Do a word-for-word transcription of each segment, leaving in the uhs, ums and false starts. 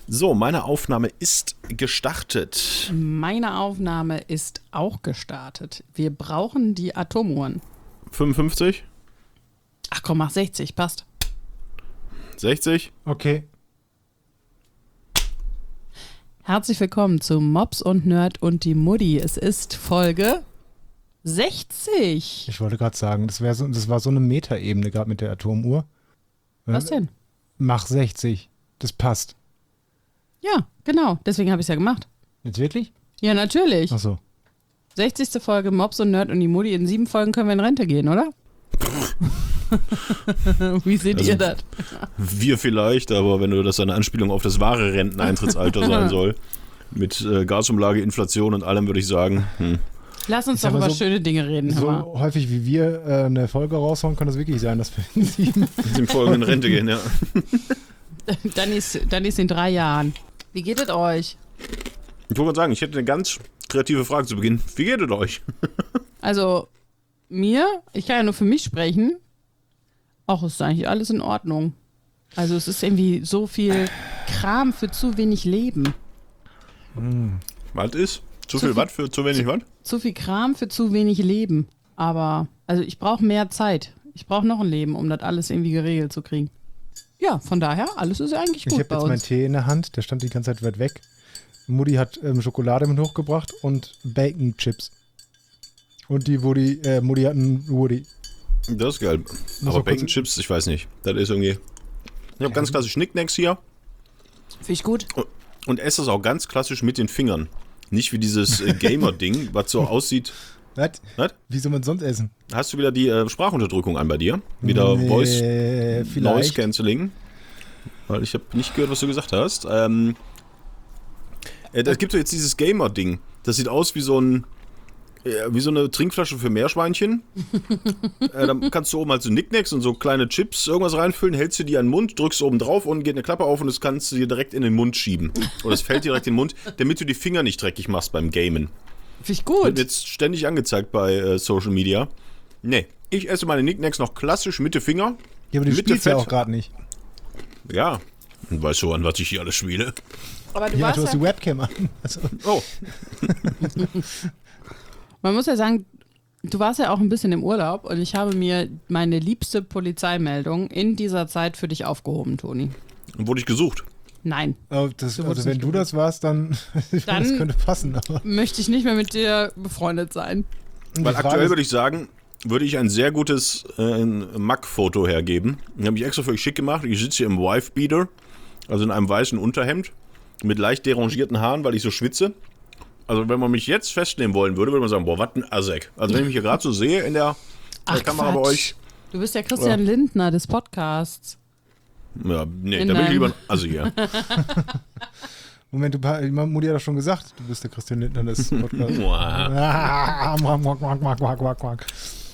So, meine Aufnahme ist gestartet. Meine Aufnahme ist auch gestartet. Wir brauchen die Atomuhren. fünfundfünfzig? Ach komm, mach sechzig, passt. sechzig? Okay. Herzlich willkommen zu Mops und Nerd und die Mutti. Es ist Folge sechzig. Ich wollte gerade sagen, das, wär so, das war so eine Metaebene gerade mit der Atomuhr. Was denn? Mach sechzig. Das passt. Ja, genau. Deswegen habe ich es ja gemacht. Jetzt wirklich? Ja, natürlich. Ach so. sechzigste Folge Mops und Nerd und die Mutti. In sieben Folgen können wir in Rente gehen, oder? Wie seht Also, ihr das? Wir vielleicht, aber wenn du das eine Anspielung auf das wahre Renteneintrittsalter sein soll, mit äh, Gasumlage, Inflation und allem, würde ich sagen, hm. Lass uns Ich doch sag mal über so- schöne Dinge reden. So Hör mal. häufig wie wir äh, eine Folge raushauen, kann das wirklich sein, dass wir in sieben... in Folgen in Rente gehen, ja. Dann ist, dann ist in drei Jahren. Wie geht es euch? Ich wollte gerade sagen, ich hätte eine ganz kreative Frage zu Beginn. Wie geht es euch? Also, mir, ich kann ja nur für mich sprechen. Auch ist eigentlich alles in Ordnung. Also, es ist irgendwie so viel Kram für zu wenig Leben. Was ist? Zu, Zu viel viel- was für zu wenig was? Zu viel Kram für zu wenig Leben. Aber, also, ich brauche mehr Zeit. Ich brauche noch ein Leben, um das alles irgendwie geregelt zu kriegen. Ja, von daher, alles ist eigentlich Ich gut habe bei jetzt meinen uns. Tee in der Hand, der stand die ganze Zeit weit weg. Mutti hat ähm, Schokolade mit hochgebracht und Bacon-Chips. Und die Woody, äh, Mutti hat einen Woody. Das ist geil. Muss Aber mal kurz- Bacon Chips, ich weiß nicht. Das ist irgendwie... Ich habe ganz klassisch Schnicknacks hier Finde ich gut. und esse das auch ganz klassisch mit den Fingern. Nicht wie dieses äh, Gamer-Ding, was so aussieht... Was? Was? Wie soll man sonst essen? Hast du wieder die äh, Sprachunterdrückung an bei dir? Wieder Nee, Voice vielleicht. Noise Cancelling? Weil ich habe nicht gehört, was du gesagt hast. Ähm, äh, es gibt so jetzt dieses Gamer-Ding. Das sieht aus wie so ein äh, wie so eine Trinkflasche für Meerschweinchen. äh, dann kannst du oben halt so Nicknacks und so kleine Chips irgendwas reinfüllen, hältst du die an den Mund, drückst oben drauf und geht eine Klappe auf und das kannst du dir direkt in den Mund schieben. Oder es fällt dir direkt in den Mund, damit du die Finger nicht dreckig machst beim Gamen. Finde ich Wird gut. jetzt ständig angezeigt bei äh, Social Media. Nee, ich esse meine Nicknacks noch klassisch mit den Finger. Ja, aber du Mit spielst der ja Fett- auch gerade nicht. Ja, und weißt du, an was ich hier alles spiele? Aber du Ja, warst du hast ja, die Webcam an. Also, Oh, man muss ja sagen, du warst ja auch ein bisschen im Urlaub und ich habe mir meine liebste Polizeimeldung in dieser Zeit für dich aufgehoben, Toni. dann wurde ich gesucht. Nein, oh, das, Du also wurdest wenn nicht du das warst, dann, Dann- das könnte passen. Aber möchte ich nicht mehr mit dir befreundet sein. die Weil Frage aktuell ist- würde ich sagen, würde ich ein sehr gutes äh, Mac-Foto hergeben. Den habe ich extra für euch schick gemacht. Ich sitze hier im Wife-Beater, also in einem weißen Unterhemd, mit leicht derangierten Haaren, weil ich so schwitze. Also wenn man mich jetzt festnehmen wollen würde, würde man sagen, boah, was ein Asek. Also wenn ich mich hier gerade so sehe in der, Ach, der Kamera bei Quatsch. euch, Du bist ja Christian Lindner des Podcasts. ja, nee, In da bin ich deinem- lieber ein Assi hier. Moment, du, die Mutti hat doch schon gesagt, du bist der Christian Lindner des Podcasts. Wow. Ah, quack, quack, quack, quack, quack, quack, quack.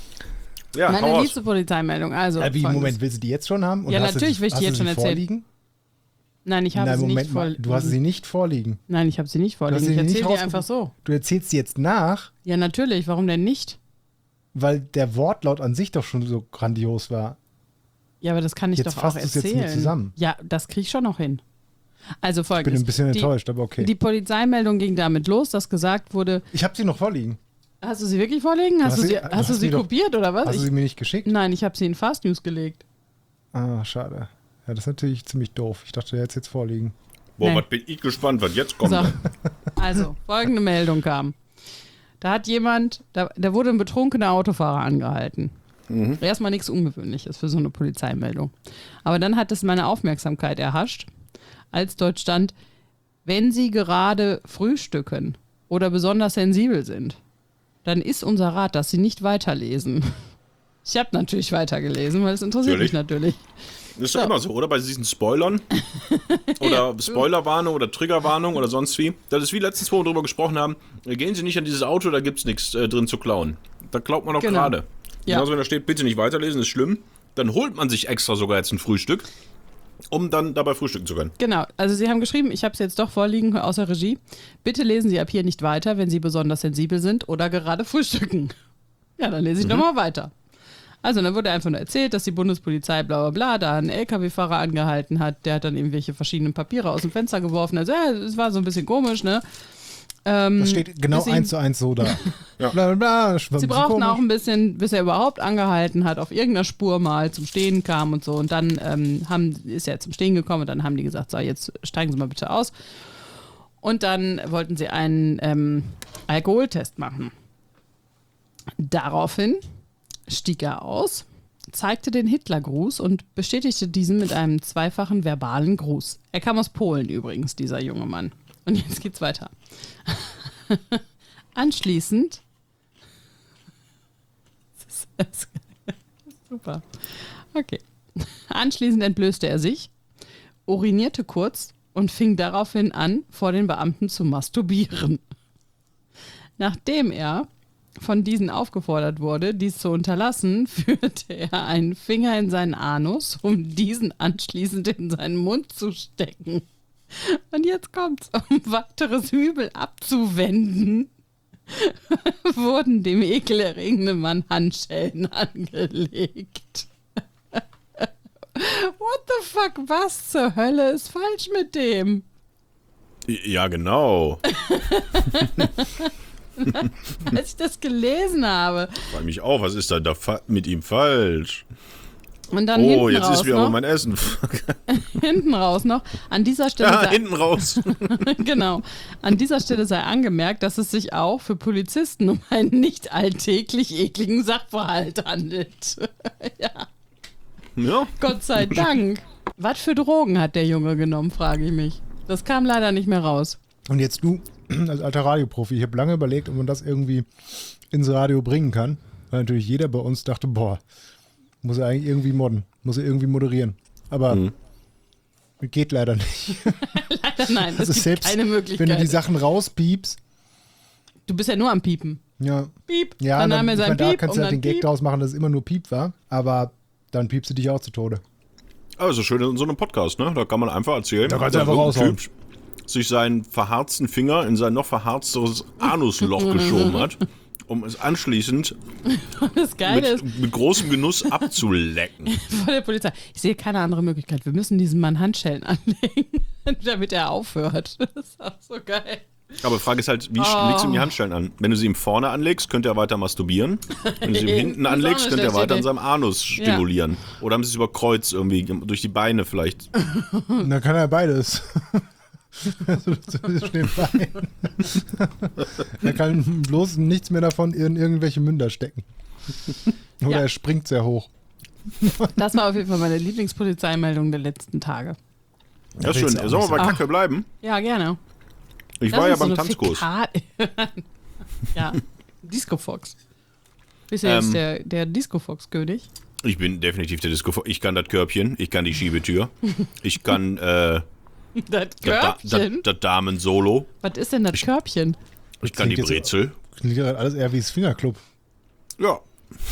Ja, hau Meine raus. liebste Polizeimeldung. Also, Ja, wie, folgendes. Moment, willst du die jetzt schon haben? Und Ja, hast du natürlich sie- will ich die hast du jetzt sie schon erzählen. vorliegen? Nein, ich habe Nein, sie Moment nicht mal, vorliegen. du hast sie nicht vorliegen. Nein, ich habe sie nicht hast vorliegen. sie Ich nicht erzähle dir rausgefunden? einfach so. Du erzählst sie jetzt nach, Ja, natürlich. Warum denn nicht? weil der Wortlaut an sich doch schon so grandios war. Ja, aber das kann ich Jetzt doch auch fasst du es jetzt erzählen. nur zusammen. Ja, das kriege ich schon noch hin. Also Ich bin folgendes. ein bisschen die, enttäuscht, aber okay. Die Polizeimeldung ging damit los, dass gesagt wurde, ich habe sie noch vorliegen. hast du sie wirklich vorliegen? Hast hast du sie- sie, du hast du hast sie mir doch- kopiert oder was? Hast du Ich, sie mir nicht geschickt? nein, ich habe sie in Fast News gelegt. Ah, schade. Ja, das ist natürlich ziemlich doof. Ich dachte, der hätte es jetzt vorliegen. Boah, Nee. was bin ich gespannt, was jetzt kommt. So. Also, folgende Meldung kam. Da hat jemand, da, da wurde ein betrunkener Autofahrer angehalten. Erstmal nichts Ungewöhnliches für so eine Polizeimeldung. Aber dann hat es meine Aufmerksamkeit erhascht, als dort stand, wenn Sie gerade frühstücken oder besonders sensibel sind, dann ist unser Rat, dass Sie nicht weiterlesen. Ich habe natürlich weitergelesen, weil es interessiert Natürlich. mich natürlich. Das ist doch So. immer so, oder? Bei diesen Spoilern. Oder Spoilerwarnung oder Triggerwarnung oder sonst wie. Das ist wie letztens, wo wir drüber gesprochen haben. Gehen Sie nicht an dieses Auto, da gibt's nichts äh, drin zu klauen. Da klaut man doch Genau. gerade. Ja. Genauso, wenn da steht, bitte nicht weiterlesen, ist schlimm. Dann holt man sich extra sogar jetzt ein Frühstück, um dann dabei frühstücken zu können. Genau, also Sie haben geschrieben, ich habe es jetzt doch vorliegen aus der Regie. Bitte lesen Sie ab hier nicht weiter, wenn Sie besonders sensibel sind oder gerade frühstücken. Ja, dann lese ich Mhm. nochmal weiter. Also dann wurde einfach nur erzählt, dass die Bundespolizei bla bla bla da einen L K W-Fahrer angehalten hat. Der hat dann irgendwelche verschiedenen Papiere aus dem Fenster geworfen. Also ja, es war so ein bisschen komisch, ne? Ähm, Das steht genau deswegen- eins zu eins so da. Ja. Bla, bla, bla, das war ein Sie bisschen brauchten komisch. auch ein bisschen, bis er überhaupt angehalten hat, auf irgendeiner Spur mal zum Stehen kam und so. Und dann ähm, haben, ist er zum Stehen gekommen und dann haben die gesagt, so, jetzt steigen Sie mal bitte aus. Und dann wollten sie einen ähm, Alkoholtest machen. Daraufhin stieg er aus, zeigte den Hitlergruß und bestätigte diesen mit einem zweifachen verbalen Gruß. Er kam aus Polen übrigens, dieser junge Mann. Und jetzt geht's weiter. Anschließend das ist, das ist super. Okay. Anschließend entblößte er sich, urinierte kurz und fing daraufhin an, vor den Beamten zu masturbieren. Nachdem er von diesen aufgefordert wurde, dies zu unterlassen, führte er einen Finger in seinen Anus, um diesen anschließend in seinen Mund zu stecken. Und jetzt kommt's, um weiteres Übel abzuwenden, wurden dem ekelerregenden Mann Handschellen angelegt. What the fuck, was zur Hölle ist falsch mit dem? Ja, genau. Als ich das gelesen habe. Frag mich auch, was ist da, da fa- mit ihm falsch? Und dann Oh, hinten jetzt raus ist wieder noch, aber mein Essen. hinten raus noch, an dieser Stelle Ja, sei, hinten raus. genau, an dieser Stelle sei angemerkt, dass es sich auch für Polizisten um einen nicht alltäglich ekligen Sachverhalt handelt. Ja, Ja. Gott sei Dank. Was für Drogen hat der Junge genommen, frage ich mich. Das kam leider nicht mehr raus. Und jetzt du, als alter Radioprofi, ich habe lange überlegt, ob man das irgendwie ins Radio bringen kann. Weil natürlich jeder bei uns dachte, boah, muss er eigentlich irgendwie modden, muss er irgendwie moderieren. Aber Mhm. geht leider nicht. Leider nein, das Also gibt selbst, keine Möglichkeit. wenn du die Sachen rauspiepst, Du bist ja nur am Piepen. ja, Piep. ja dann dann, nahm er ich sein meine, da Piep kannst und du halt dann den Gag Piep. draus machen, dass es immer nur Piep war, aber dann piepst du dich auch zu Tode. Also schön in so einem Podcast, ne? Da kann man einfach erzählen, Da kannst du dass einfach irgendein raushauen. Typ sich seinen verharzten Finger in sein noch verharzteres Anusloch geschoben hat, um es anschließend Das Geile ist, mit, mit großem Genuss abzulecken. vor der Polizei. Ich sehe keine andere Möglichkeit. Wir müssen diesem Mann Handschellen anlegen, damit er aufhört. Das ist auch so geil. Aber die Frage ist halt, wie Oh. legst du ihm die Handschellen an? Wenn du sie ihm vorne anlegst, könnte er weiter masturbieren. Wenn du sie ihm hinten Das ist auch anlegst, eine könnte er schlechte weiter an Idee. seinem Anus stimulieren. Oder haben sie es über Kreuz irgendwie, durch die Beine vielleicht. Und dann kann er beides. Also, zwischen den Beinen. Er kann bloß nichts mehr davon in irgendwelche Münder stecken. Oder Ja. er springt sehr hoch. Das war auf jeden Fall meine Lieblingspolizeimeldung der letzten Tage. Ja, ist willst schön. du auch Sollen wir nicht bei sagen. Kacke bleiben? Ja, gerne. Ich Das war ja ist so beim eine Tanzkurs. Fäkal- ja, Disco Fox. Bist du jetzt Ähm. der, der Disco Fox-König? Ich bin definitiv der Disco. Ich kann das Körbchen, ich kann die Schiebetür, ich kann äh, Das das da- das- Körbchen? das Damen-Solo, Was ist denn das Körbchen? ich kann die klingt jetzt- Brezel. Klingt gerade alles eher wie das Fingerclub. Ja.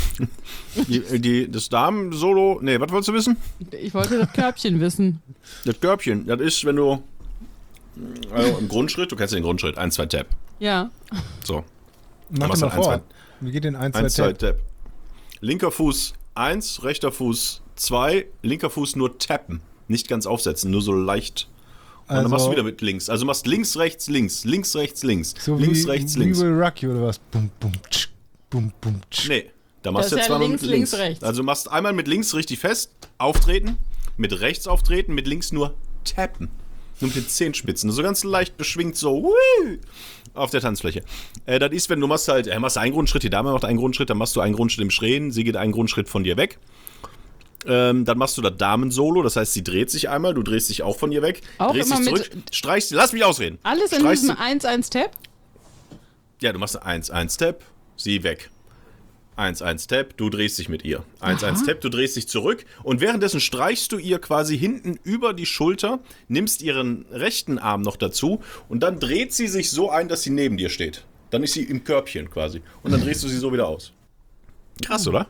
Die, die, das Damen-Solo, nee, was wolltest du wissen? Ich wollte das Körbchen wissen. Das Körbchen, das ist, wenn du, also im Grundschritt, du kennst den Grundschritt, eins, zwei Tap. Ja. So, Mach machst dir du mal ein, vor. Wie geht denn eins, eins, zwei zwei Tap? Tap. Linker Fuß eins, rechter Fuß zwei, linker Fuß nur tappen. Nicht ganz aufsetzen, nur so leicht. Und dann Also- machst du wieder mit links. Also machst links, rechts, links, links, rechts, links, So links, wie rechts, We links. Will Rock You oder was? Bum, bum, tsch, bum, bum, tsch. Nee, da machst Das du ist jetzt ja zweimal links, mit links. links, rechts. Also machst einmal mit links richtig fest, auftreten, mit rechts auftreten, mit links nur tappen. Nur mit den Zehenspitzen. So ganz leicht beschwingt so wuih, auf der Tanzfläche. Äh, das ist, wenn du machst halt, äh, machst einen Grundschritt, die Dame macht einen Grundschritt, dann machst du einen Grundschritt im Schrähen, sie geht einen Grundschritt von dir weg. Ähm, dann machst du das Damen-Solo, das heißt, sie dreht sich einmal, du drehst dich auch von ihr weg, Auch drehst immer dich mit- zurück, streichst, lass mich ausreden. Alles in Streichst diesem du- eins eins Tab? Ja, du machst eins eins Step, sie weg. eins eins Step, du drehst dich mit ihr. eins eins Step, du drehst dich zurück und währenddessen streichst du ihr quasi hinten über die Schulter, nimmst ihren rechten Arm noch dazu und dann dreht sie sich so ein, dass sie neben dir steht. Dann ist sie im Körbchen quasi und dann drehst du sie so wieder aus. Krass, oder?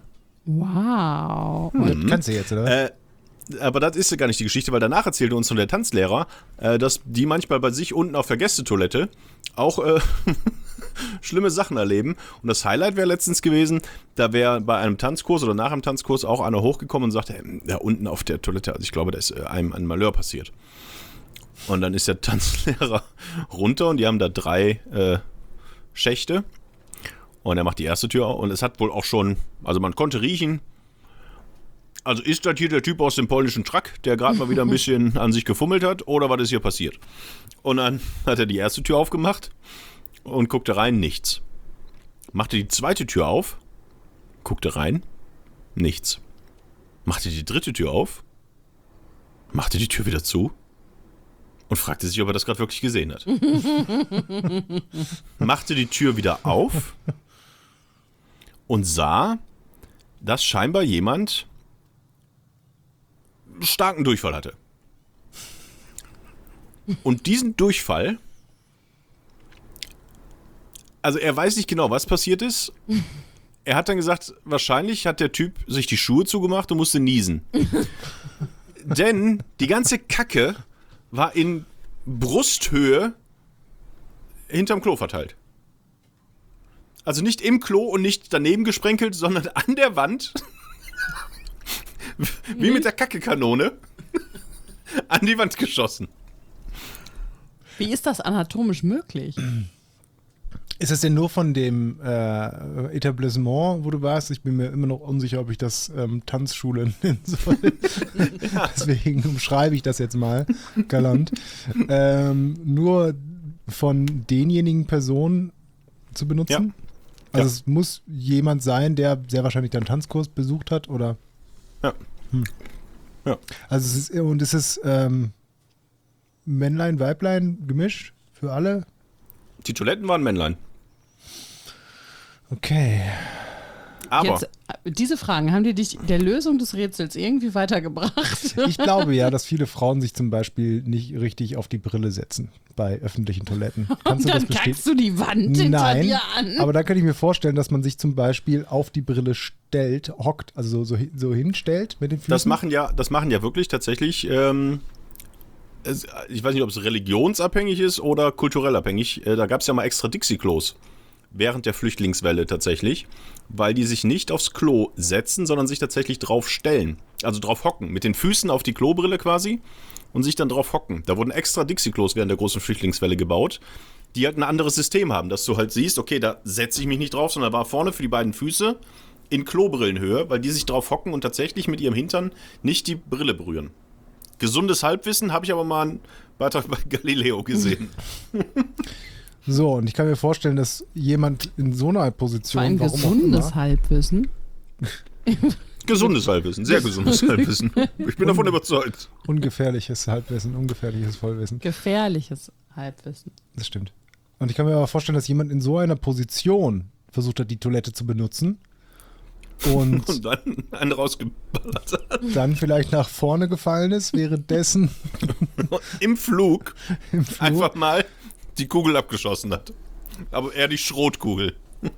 Wow. Das kannst du jetzt, oder? Äh, aber das ist ja gar nicht die Geschichte, weil danach erzählte uns noch der Tanzlehrer, äh, dass die manchmal bei sich unten auf der Gästetoilette auch äh, schlimme Sachen erleben. Und das Highlight wäre letztens gewesen, da wäre bei einem Tanzkurs oder nach einem Tanzkurs auch einer hochgekommen und sagte, hey, da unten auf der Toilette, also ich glaube, da ist einem ein Malheur passiert. Und dann ist der Tanzlehrer runter und die haben da drei äh, Schächte. Und er macht die erste Tür auf und es hat wohl auch schon, also man konnte riechen, also ist das hier der Typ aus dem polnischen Truck, der gerade mal wieder ein bisschen an sich gefummelt hat, oder was ist hier passiert? Und dann hat er die erste Tür aufgemacht und guckte rein, nichts. Machte die zweite Tür auf, guckte rein, nichts. Machte die dritte Tür auf, machte die Tür wieder zu und fragte sich, ob er das gerade wirklich gesehen hat. Machte die Tür wieder auf und sah, dass scheinbar jemand starken Durchfall hatte. Und diesen Durchfall, also er weiß nicht genau, was passiert ist. Er hat dann gesagt, wahrscheinlich hat der Typ sich die Schuhe zugemacht und musste niesen. Denn die ganze Kacke war in Brusthöhe hinterm Klo verteilt. Also nicht im Klo und nicht daneben gesprenkelt, sondern an der Wand. Wie mit der Kackekanone an die Wand geschossen. Wie ist das anatomisch möglich? Ist es denn nur von dem äh, Etablissement, wo du warst? Ich bin mir immer noch unsicher, ob ich das ähm, Tanzschule nennen soll. Ja. Deswegen umschreibe ich das jetzt mal galant. Ähm, nur von denjenigen Personen zu benutzen? Ja. Also ja. es muss jemand sein, der sehr wahrscheinlich deinen Tanzkurs besucht hat, oder? Ja. Hm. Ja. Also es ist, und es ist ähm, Männlein, Weiblein gemischt für alle? Die Toiletten waren Männlein. Okay. Aber Jetzt, diese Fragen, haben die dich der Lösung des Rätsels irgendwie weitergebracht? Ich glaube ja, dass viele Frauen sich zum Beispiel nicht richtig auf die Brille setzen bei öffentlichen Toiletten. Kannst Und du dann das kackst du die Wand hinter Nein, dir an. aber da könnte ich mir vorstellen, dass man sich zum Beispiel auf die Brille stellt, hockt, also so, so, so hinstellt mit den Füßen. das machen ja, das machen ja wirklich tatsächlich, ähm, es, ich weiß nicht, ob es religionsabhängig ist oder kulturell abhängig. Äh, da gab es ja mal extra Dixie-Klos während der Flüchtlingswelle tatsächlich, weil die sich nicht aufs Klo setzen, sondern sich tatsächlich drauf stellen. Also drauf hocken, mit den Füßen auf die Klobrille quasi und sich dann drauf hocken. Da wurden extra Dixie-Klos während der großen Flüchtlingswelle gebaut, die halt ein anderes System haben, dass du halt siehst, okay, da setze ich mich nicht drauf, sondern war vorne für die beiden Füße in Klobrillenhöhe, weil die sich drauf hocken und tatsächlich mit ihrem Hintern nicht die Brille berühren. Gesundes Halbwissen, habe ich aber mal einen Beitrag bei Galileo gesehen. So, und ich kann mir vorstellen, dass jemand in so einer Position, War ein warum auch gesundes immer, Halbwissen. Gesundes Halbwissen, sehr gesundes Halbwissen. Ich bin davon überzeugt. ungefährliches Halbwissen, ungefährliches Vollwissen. Gefährliches Halbwissen. Das stimmt. Und ich kann mir aber vorstellen, dass jemand in so einer Position versucht hat, die Toilette zu benutzen und, Und dann einen rausgeballert hat. dann vielleicht nach vorne gefallen ist, währenddessen Im Flug im Flur. einfach mal die Kugel abgeschossen hat. Aber eher die Schrotkugel.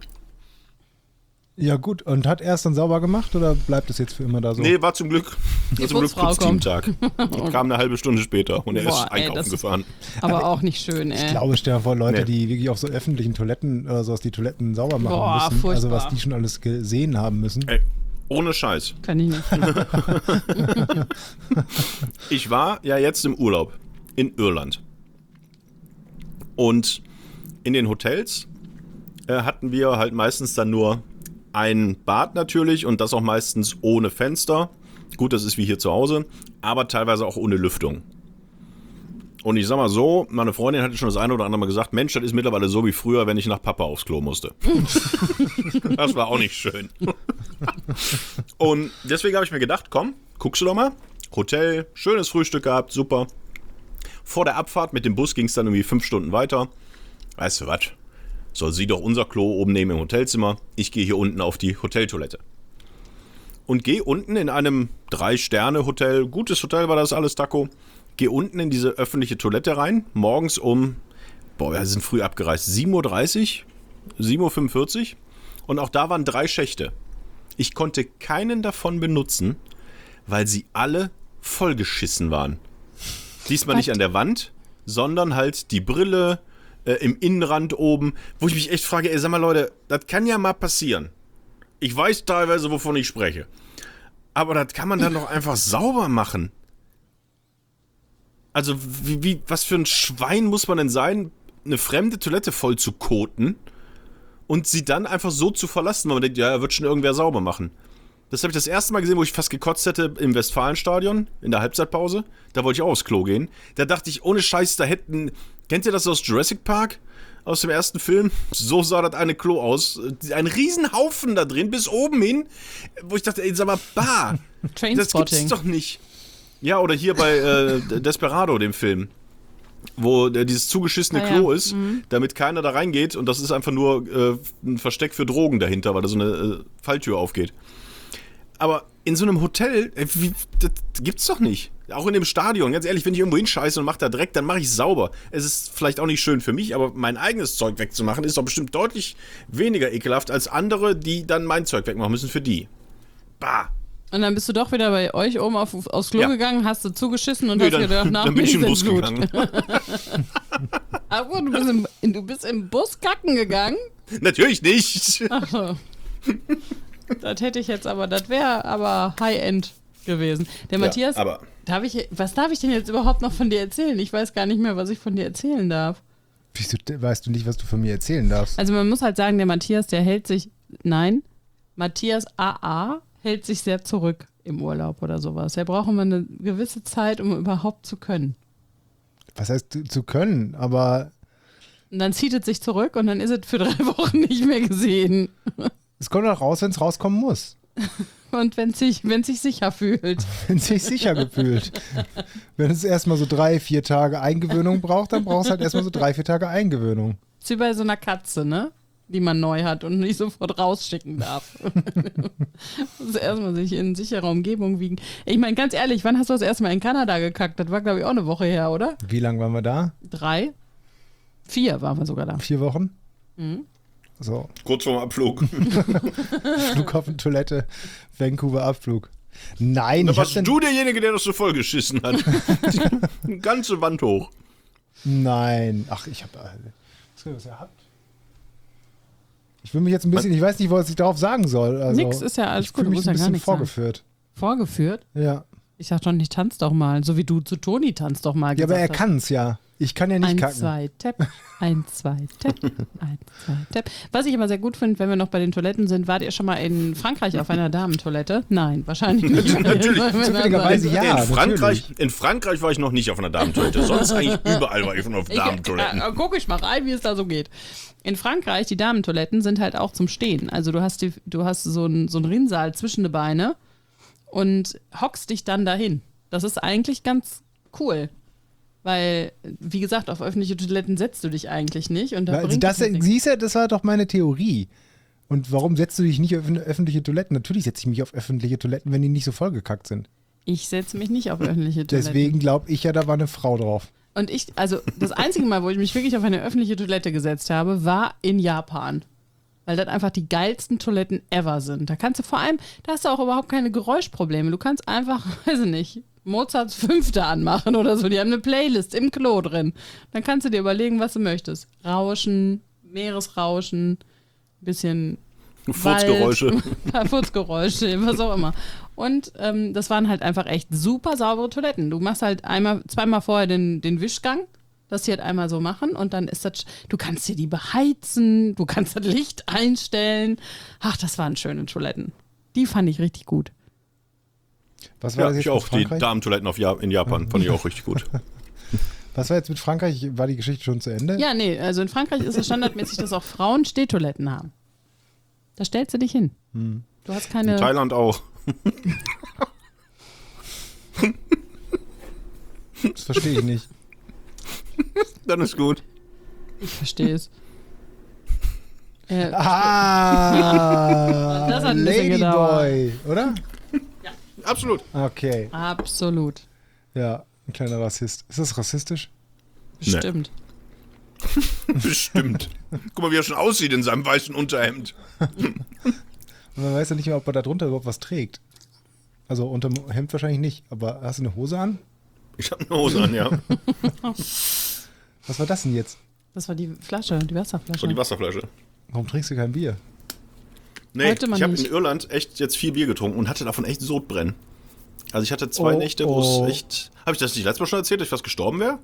Ja gut, und hat er es dann sauber gemacht oder bleibt es jetzt für immer da so? Nee, war zum Glück, Die war zum Glück Putzfrau kommt. Putzteamtag. Und kam eine halbe Stunde später und er Boah, ist ey, einkaufen das ist- gefahren. Aber auch nicht schön, ey. Ich glaube, stell dir vor, Leute, Nee. die wirklich auf so öffentlichen Toiletten oder sowas die Toiletten sauber machen Boah, müssen. furchtbar. Also was die schon alles gesehen haben müssen. Ey, ohne Scheiß. Kann ich nicht. Ich war ja jetzt im Urlaub in Irland. Und in den Hotels äh, hatten wir halt meistens dann nur ein Bad natürlich und das auch meistens ohne Fenster. Gut, das ist wie hier zu Hause, aber teilweise auch ohne Lüftung. Und ich sag mal so, meine Freundin hatte schon das eine oder andere Mal gesagt, Mensch, das ist mittlerweile so wie früher, wenn ich nach Papa aufs Klo musste. Das war auch nicht schön. Und deswegen habe ich mir gedacht, komm, guckst du doch mal. Hotel, schönes Frühstück gehabt, super. Vor der Abfahrt mit dem Bus ging es dann irgendwie fünf Stunden weiter. Weißt du was? Soll sie doch unser Klo oben nehmen im Hotelzimmer. Ich gehe hier unten auf die Hoteltoilette. Und gehe unten in einem Drei-Sterne-Hotel, gutes Hotel war das alles, Taco. Gehe unten in diese öffentliche Toilette rein, morgens um, boah, wir sind früh abgereist, sieben Uhr dreißig, sieben Uhr fünfundvierzig. Und auch da waren drei Schächte. Ich konnte keinen davon benutzen, weil sie alle vollgeschissen waren. Diesmal Was? nicht an der Wand, sondern halt die Brille, äh, im Innenrand oben, wo ich mich echt frage, ey, sag mal Leute, das kann ja mal passieren. Ich weiß teilweise, wovon ich spreche. Aber das kann man dann doch einfach sauber machen. Also, wie, wie, was für ein Schwein muss man denn sein, eine fremde Toilette voll zu koten und sie dann einfach so zu verlassen, weil man denkt, ja, wird schon irgendwer sauber machen. Das habe ich das erste Mal gesehen, wo ich fast gekotzt hätte im Westfalenstadion, in der Halbzeitpause. Da wollte ich auch aufs Klo gehen. Da dachte ich, ohne Scheiß, da hätten... Kennt ihr das aus Jurassic Park? Aus dem ersten Film? So sah das eine Klo aus. Ein Riesenhaufen da drin, bis oben hin. Wo ich dachte, ey, sag mal, bah. Das gibt's doch nicht. Ja, oder hier bei äh, Desperado, dem Film. Wo äh, dieses zugeschissene ah, Klo ja. ist, mhm. damit keiner da reingeht. Und das ist einfach nur äh, ein Versteck für Drogen dahinter, weil da so eine äh, Falltür aufgeht. Aber in so einem Hotel, ey, wie, das gibt's doch nicht. Auch in dem Stadion, ganz ehrlich, wenn ich irgendwo hinscheiße und mache da Dreck, dann mache ich sauber. Es ist vielleicht auch nicht schön für mich, aber mein eigenes Zeug wegzumachen, ist doch bestimmt deutlich weniger ekelhaft als andere, die dann mein Zeug wegmachen müssen für die. Bah. Und dann bist du doch wieder bei euch oben auf, aufs Klo ja. gegangen, hast du zugeschissen und nee, hast dann, gedacht, nach dann bin ich im Bus Blut. gegangen. Aber du bist, im, du bist im Bus kacken gegangen? Natürlich nicht. Ach so. Das hätte ich jetzt aber, das wäre aber High-End gewesen. Der ja, Matthias, aber darf ich, was darf ich denn jetzt überhaupt noch von dir erzählen? Ich weiß gar nicht mehr, was ich von dir erzählen darf. Wieso weißt du nicht, was du von mir erzählen darfst? Also man muss halt sagen, der Matthias, der hält sich, nein, Matthias A A hält sich sehr zurück im Urlaub oder sowas. Er braucht immer eine gewisse Zeit, um überhaupt zu können. Was heißt zu, zu können? Aber... Und dann zieht es sich zurück und dann ist es für drei Wochen nicht mehr gesehen. Es kommt auch raus, wenn es rauskommen muss. Und wenn es sich, wenn sich sicher fühlt. Wenn es sich sicher gefühlt. Wenn es erstmal so drei, vier Tage Eingewöhnung braucht, dann braucht es halt erstmal so drei, vier Tage Eingewöhnung. Das ist wie bei so einer Katze, ne? Die man neu hat und nicht sofort rausschicken darf. Muss erstmal sich in sicherer Umgebung wiegen. Ich meine, ganz ehrlich, wann hast du das erste Mal in Kanada gekackt? Das war, glaube ich, auch eine Woche her, oder? Wie lange waren wir da? Drei? Vier waren wir sogar da. Vier Wochen? Mhm. So. Kurz vorm Abflug. Flughafentoilette, Vancouver Abflug. Nein, da ich warst du derjenige, der das so vollgeschissen hat. Die ganze Wand hoch. Nein. Ach, ich hab... Was ihr habt? Ich will mich jetzt ein bisschen... Ich weiß nicht, was ich darauf sagen soll. Also, Nix, ist ja alles ich gut. Ich fühle mich ja ein bisschen vorgeführt. Sagen. Vorgeführt? Ja. Ich sag schon, ich tanz doch mal. So wie du zu Toni tanzt doch mal. Ja, aber er kann es ja. Ich kann ja nicht ein, kacken. Zwei, Tap, ein, zwei, Tap, ein, zwei, Tap. Was ich aber sehr gut finde, wenn wir noch bei den Toiletten sind, wart ihr schon mal in Frankreich auf einer Damentoilette? Nein, wahrscheinlich nicht. Natürlich. Zufälligerweise ja. In Frankreich, in Frankreich war ich noch nicht auf einer Damentoilette. Sonst eigentlich überall war ich schon auf Damentoiletten. Äh, guck ich mal rein, wie es da so geht. In Frankreich, die Damentoiletten sind halt auch zum Stehen. Also du hast, die, du hast so einen so einen Rinnsal zwischen die Beine und hockst dich dann dahin. Das ist eigentlich ganz cool. Weil, wie gesagt, auf öffentliche Toiletten setzt du dich eigentlich nicht. Und da also das, siehst du, das war doch meine Theorie. Und warum setzt du dich nicht auf öffentliche Toiletten? Natürlich setze ich mich auf öffentliche Toiletten, wenn die nicht so vollgekackt sind. Ich setze mich nicht auf öffentliche Toiletten. Deswegen glaube ich ja, da war eine Frau drauf. Und ich, also das einzige Mal, wo ich mich wirklich auf eine öffentliche Toilette gesetzt habe, war in Japan. Weil das einfach die geilsten Toiletten ever sind. Da kannst du vor allem, da hast du auch überhaupt keine Geräuschprobleme. Du kannst einfach, weiß ich nicht, Mozarts Fünfte anmachen oder so. Die haben eine Playlist im Klo drin. Dann kannst du dir überlegen, was du möchtest. Rauschen, Meeresrauschen, bisschen Furzgeräusche. Furzgeräusche, was auch immer. Und ähm, das waren halt einfach echt super saubere Toiletten. Du machst halt einmal, zweimal vorher den, den Wischgang, das hier halt einmal so machen und dann ist das, du kannst hier die beheizen, du kannst das Licht einstellen. Ach, das waren schöne Toiletten. Die fand ich richtig gut. Was war ja, das jetzt ich auch. Frankreich? Die Damentoiletten auf ja- in Japan fand ich auch richtig gut. Was war jetzt mit Frankreich? War die Geschichte schon zu Ende? Ja, nee, also in Frankreich ist es standardmäßig, dass auch Frauen Stehtoiletten haben. Da stellst du dich hin. Hm. Du hast keine... In Thailand auch. Das verstehe ich nicht. Dann ist gut. Ich verstehe es. Äh, ah, das hat ein bisschen Ladyboy, oder? Ja. Absolut. Okay. Absolut. Ja, ein kleiner Rassist. Ist das rassistisch? Bestimmt. Bestimmt. Guck mal, wie er schon aussieht in seinem weißen Unterhemd. Und man weiß ja nicht mehr, ob er da drunter überhaupt was trägt. Also unter dem Hemd wahrscheinlich nicht. Aber hast du eine Hose an? Ich habe eine Hose an, ja. Was war das denn jetzt? Das war die Flasche, die Wasserflasche. Und die Wasserflasche. Warum trinkst du kein Bier? Nee, Heute mal ich habe nicht. in Irland echt jetzt viel Bier getrunken und hatte davon echt Sodbrennen. Also ich hatte zwei Oh, Nächte, wo oh. es echt... Habe ich das nicht letztes Mal schon erzählt, dass ich fast gestorben wäre?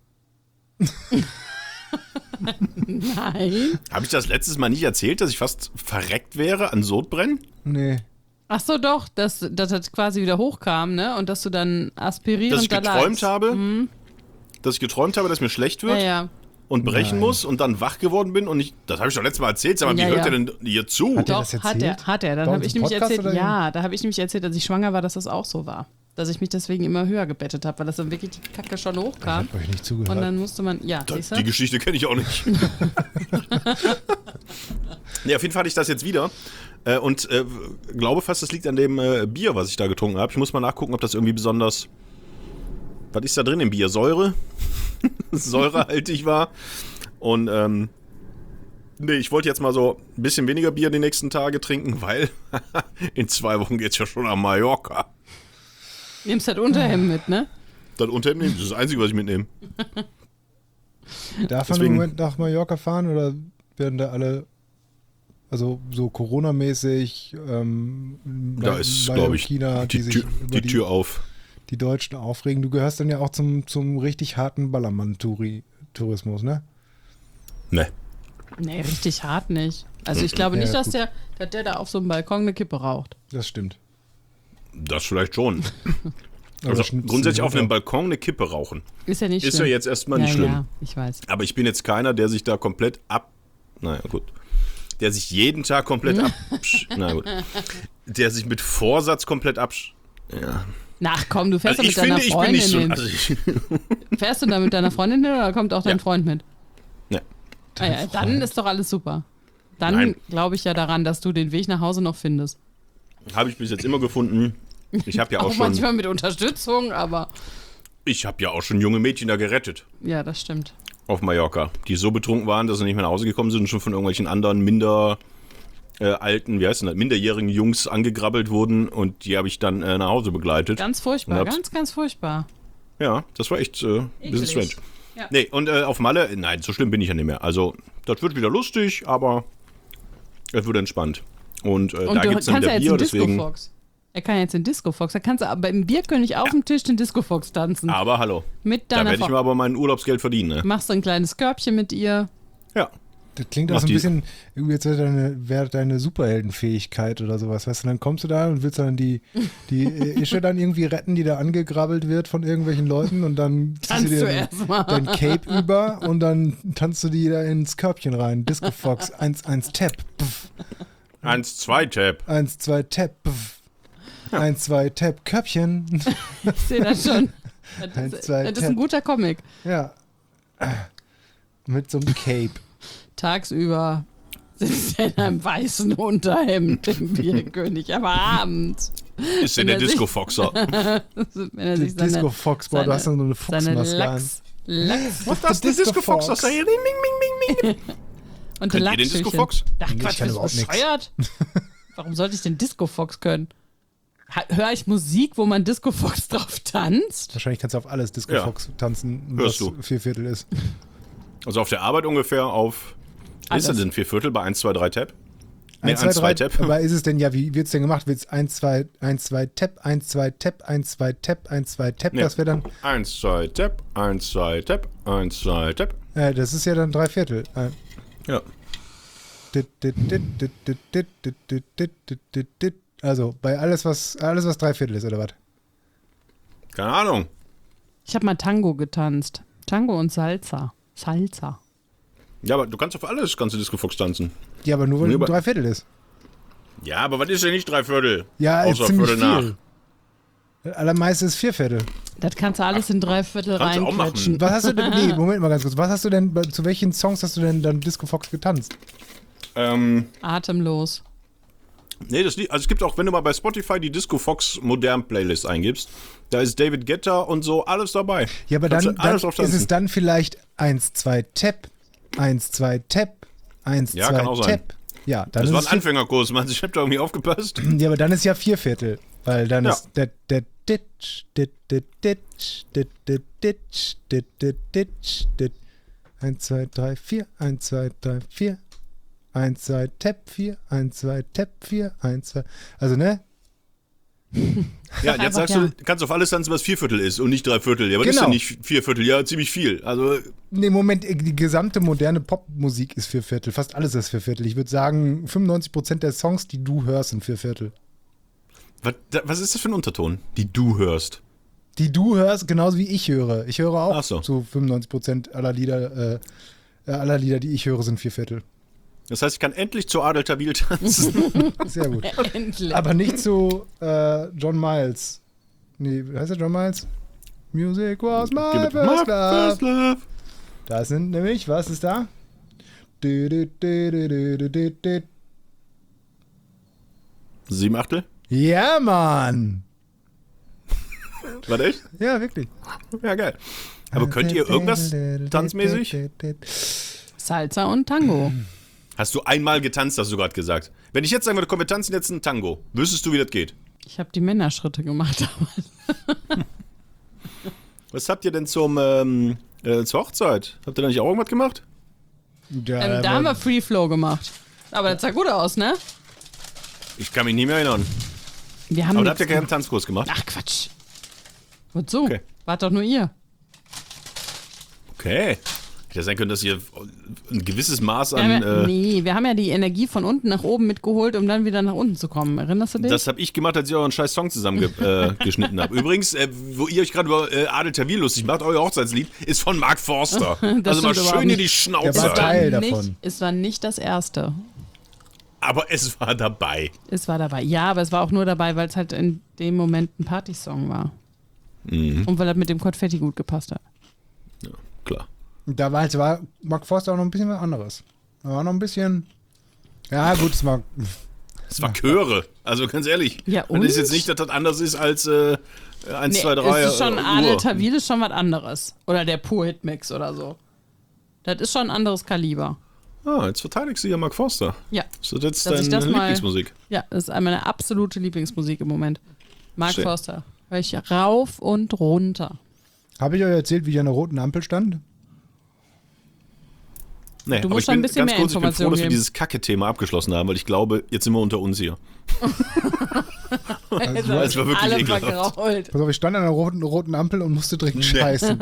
Nein. Habe ich das letztes Mal nicht erzählt, dass ich fast verreckt wäre an Sodbrennen? Nee. Ach so, doch, dass, dass das quasi wieder hochkam, ne? Und dass du dann aspirierend Dass ich da geträumt lagst. habe, Mhm. dass ich geträumt habe, dass mir schlecht Ja, wird ja. und brechen Nein. muss und dann wach geworden bin und ich... Das habe ich doch letztes Mal erzählt, sag mal, wie Ja, hört ja. der denn hier zu? Hat der Doch, das hat erzählt? er, hat er. Dann Bei habe uns ich im nämlich Podcast erzählt, oder ja, da habe ich nämlich erzählt, als ich schwanger war, dass das auch so war. Dass ich mich deswegen immer höher gebettet habe, weil das dann wirklich die Kacke schon Ich hochkam. hab euch nicht zugehört. Und dann musste man, ja, Da- siehst du? Die Geschichte kenne ich auch nicht. Nee, auf jeden Fall hatte ich das jetzt wieder. Äh, und äh, glaube fast, das liegt an dem äh, Bier, was ich da getrunken habe. Ich muss mal nachgucken, ob das irgendwie besonders... Was ist da drin im Bier? Säure? Säurehaltig war. Und ähm, nee, ich wollte jetzt mal so ein bisschen weniger Bier die nächsten Tage trinken, weil in zwei Wochen geht's ja schon nach Mallorca. Nimmst halt Unterhemd mit, ne? Das Unterhemd nehmen, das ist das Einzige, was ich mitnehme. Darf man Deswegen- im Moment nach Mallorca fahren oder werden da alle, also so Corona-mäßig, ähm, Da bei- ist, bei glaube ich, China, die, die, sich Tür, über die Tür auf. die Deutschen aufregen? Du gehörst dann ja auch zum, zum richtig harten Ballermann-Tourismus, ne? Ne. Nee, richtig hart nicht. Also ich glaube Ja, nicht, dass gut. der, dass der da auf so einem Balkon eine Kippe raucht. Das stimmt. Das vielleicht schon. Aber Also das schnitzt grundsätzlich sich auf einem auch. Balkon eine Kippe rauchen. Ist ja nicht Ist ja schlimm. jetzt erstmal ja, nicht schlimm. Ja, ich weiß. Aber ich bin jetzt keiner, der sich da komplett ab... Naja, gut. Der sich jeden Tag komplett ab... Na gut. Der sich mit Vorsatz komplett ab... Ja. Na komm, du fährst Also doch mit ich deiner finde, ich bin Freundin nicht so... hin. Also ich, Fährst du da mit deiner Freundin hin oder kommt auch dein Ja. Freund mit? ne. Ah ja, dann ist doch alles super. Dann Nein. glaube ich ja daran, dass du den Weg nach Hause noch findest. Habe ich bis jetzt immer gefunden. Ich habe ja auch, Auch schon... manchmal mit Unterstützung, aber Ich habe ja auch schon junge Mädchen da gerettet. ja, das stimmt. Auf Mallorca. Die so betrunken waren, dass sie nicht mehr nach Hause gekommen sind und schon von irgendwelchen anderen minder... Äh, alten, wie heißt denn das, minderjährigen Jungs angegrabbelt wurden und die habe ich dann äh, nach Hause begleitet. Ganz furchtbar, Und hab's- ganz, ganz furchtbar. Ja, das war echt äh, ein bisschen strange. Eklig. Ja. Nee, und äh, auf Malle, nein, so schlimm bin ich ja nicht mehr. Also, das wird wieder lustig, aber es wird entspannt. Und, äh, Und da du gibt es dann kannst ja wieder jetzt Bier, in deswegen. Disco-Fox. Er kann jetzt in Disco-Fox. Da kannst du aber im Bierkönig auf dem Tisch den Disco-Fox tanzen. Aber hallo, Mit da deiner werde ich Frau. mir aber mein Urlaubsgeld verdienen, ne? Machst du ein kleines Körbchen mit ihr. Ja. Das klingt auch Mach so ein die- bisschen, irgendwie jetzt wäre deine, wär deine Superheldenfähigkeit oder sowas. Weißt du, dann kommst du da und willst dann die, die Ische dann irgendwie retten, die da angegrabbelt wird von irgendwelchen Leuten und dann ziehst Tanzt du du dir erstmal. dein Cape über und dann tanzt du die da ins Körbchen rein. Disco Fox, eins, eins, Tap, pff, Eins, zwei Tab. eins, zwei, Tap, pff, eins, zwei, Tap, Körbchen. Ich sehe das schon. Das Eins, ist, zwei, das ist ein tap. guter Comic. Ja. Mit so einem Cape. Tagsüber sitzt er in einem weißen Unterhemd im Bierkönig, aber abends, Ist denn Wenn der er sich- Disco-Foxer? wenn er sich Disco seine, Fox, boah, du seine- hast dann so eine seine Fuchsmaske an. Lachs, Lachs Was das? Der Der Disco-Fox. Disco-Foxer? Ding, ding, ding, ding, ding. und Könnt ihr den Lackschöchen. Disco-Fox? Ach Ich Quatsch, kann bist du überhaupt nix. bescheuert? Warum sollte ich den Disco-Fox können? Höre ich Musik, wo man Disco-Fox drauf tanzt? Wahrscheinlich kannst du auf alles Disco Ja. Fox tanzen, Hörst was du. vier Viertel ist. Also auf der Arbeit ungefähr auf... Alles. Ist das denn vier Viertel bei eins, zwei, drei Tab? Nee, eins, eins, zwei, zwei drei, Tab. aber ist es denn, ja, wie wird es denn gemacht? Wird es eins, zwei, eins, zwei, Tap, eins, zwei, Tap, eins, zwei, Tap, eins, zwei, Tap, Ja. das wäre dann, eins, zwei, Tab, eins, zwei, Tab, eins, zwei, Tab. äh, das ist ja dann drei Viertel. Äh, Ja. dit, dit, dit, dit, dit, dit, dit, dit, dit, dit, dit, dit. Also bei alles, was alles, was drei Viertel ist, oder was? Keine Ahnung. Ich habe mal Tango getanzt. Tango und Salsa. Salsa. Ja, aber du kannst auf alles kannst du Disco-Fox tanzen. Ja, aber nur weil Nee, es aber- drei Viertel ist. Ja, aber was ist denn nicht drei Viertel? Ja, ist Außer ziemlich Viertel nach. viel. Das Allermeiste ist vier Viertel. Das kannst du alles in drei Viertel kannst du auch machen. reinquetschen. Was hast du denn, nee, Moment mal ganz kurz. Was hast du denn, bei- zu welchen Songs hast du denn dann Disco Fox getanzt? Ähm, Atemlos. nee, das Lied, also es gibt auch, wenn du mal bei Spotify die Disco-Fox modern Playlist eingibst, da ist David Guetta und so alles dabei. Ja, aber Kannst dann, du dann alles drauf ist es tanzen. dann vielleicht eins, zwei, Tap, eins, zwei, Tap, eins, Ja, zwei, kann auch sein. Tap. Ja, dann Das war ist ein es vier, Anfängerkurs, man. Ich hab da irgendwie aufgepasst. ja, aber dann ist ja vier Viertel, weil dann Ja. ist der der Ditch, dit, dit, ditch, dit, dit, ditch, dit, dit, ditch, dit. eins, zwei, drei, vier, eins, zwei, drei, vier, eins, zwei, Tap, vier, eins, zwei, Tap, vier, eins, zwei. Also, ne? Ja, jetzt sagst ja. du, kannst auf alles tanzen, was Vierviertel ist und nicht Dreiviertel. Ja, was Genau. ist denn nicht Vierviertel? Ja, ziemlich viel. Also, Nee, Moment, die gesamte moderne Popmusik ist Vierviertel. Fast alles ist Vierviertel. Ich würde sagen, fünfundneunzig Prozent der Songs, die du hörst, sind Vierviertel. was, was ist das für ein Unterton, die du hörst? Die du hörst, genauso wie ich höre. Ich höre auch Ach so. zu fünfundneunzig Prozent aller Lieder, äh, aller Lieder, die ich höre, sind Vierviertel. Das heißt, ich kann endlich zu Adel Tawil tanzen. Sehr gut. Endlich. Aber nicht zu äh, John Miles. Nee, wie heißt der John Miles? Music was my Give it first my love. first love. Da sind nämlich, was ist da? Du, du, du, du, du, du, du, du. Sieben Achtel? Ja, Mann! War echt? Ja, wirklich. Ja, geil. Aber könnt ihr irgendwas tanzmäßig? Salsa und Tango. Hast du einmal getanzt, hast du gerade gesagt. Wenn ich jetzt sagen würde, komm, wir tanzen jetzt ein Tango, wüsstest du, wie das geht? Ich habe die Männerschritte gemacht damals. Was habt ihr denn zum, ähm, äh, zur Hochzeit? Habt ihr da nicht auch irgendwas gemacht? Ja, Ähm, da haben wir Free Flow gemacht. Aber das sah gut aus, ne? Ich kann mich nicht mehr erinnern. Wir haben Aber da habt ihr nichts keinen Tanzkurs gemacht? Ach, Quatsch. Wozu? Okay. Wart doch nur ihr. Okay. Hätte ja sein können, dass ihr ein gewisses Maß Wir an... haben ja, Äh, nee, wir haben ja die Energie von unten nach oben mitgeholt, um dann wieder nach unten zu kommen. Erinnerst du dich? das habe ich gemacht, als ich euren scheiß Song zusammengeschnitten äh, geschnitten habt. Übrigens, äh, wo ihr euch gerade über äh, Adel Tawil lustig macht, euer Hochzeitslied, ist von Mark Forster. Das Also mal stimmt überhaupt schön in die nicht. Schnauze. Der war es, war Teil nicht, davon. es war nicht das erste. Aber es war dabei. Es war dabei. Ja, aber es war auch nur dabei, weil es halt in dem Moment ein Partysong war. Mhm. Und weil das mit dem Konfetti gut gepasst hat. Ja, klar. Da war, war Mark Forster auch noch ein bisschen was anderes. Da war noch ein bisschen. Ja, gut, es war. Es war Chöre. Also ganz ehrlich. Ja, Das ist und? jetzt nicht, dass das anders ist als äh, eins, Nee, zwei, drei. es ist schon äh, Adel Uhr. Tawil ist schon was anderes. Oder der Pur-Hit-Mix oder so. Das ist schon ein anderes Kaliber. Ah, jetzt verteidigst du ja Mark Forster. Ja. So, das ist Dass ich deine das mal- Lieblingsmusik. Ja, das ist meine absolute Lieblingsmusik im Moment. Mark Schön. Forster. Hör ich rauf und runter. Habe ich euch erzählt, wie ich an der roten Ampel stand? Nee, Du aber musst ich schon ein bin bisschen ganz mehr kurz, ich bin froh, Informationen dass wir geben. dieses Kacke-Thema abgeschlossen haben, weil ich glaube, jetzt sind wir unter uns hier. Also, es war wirklich alle ekelhaft. vergrault. Pass auf, ich stand an der roten, roten Ampel und musste dringend scheißen.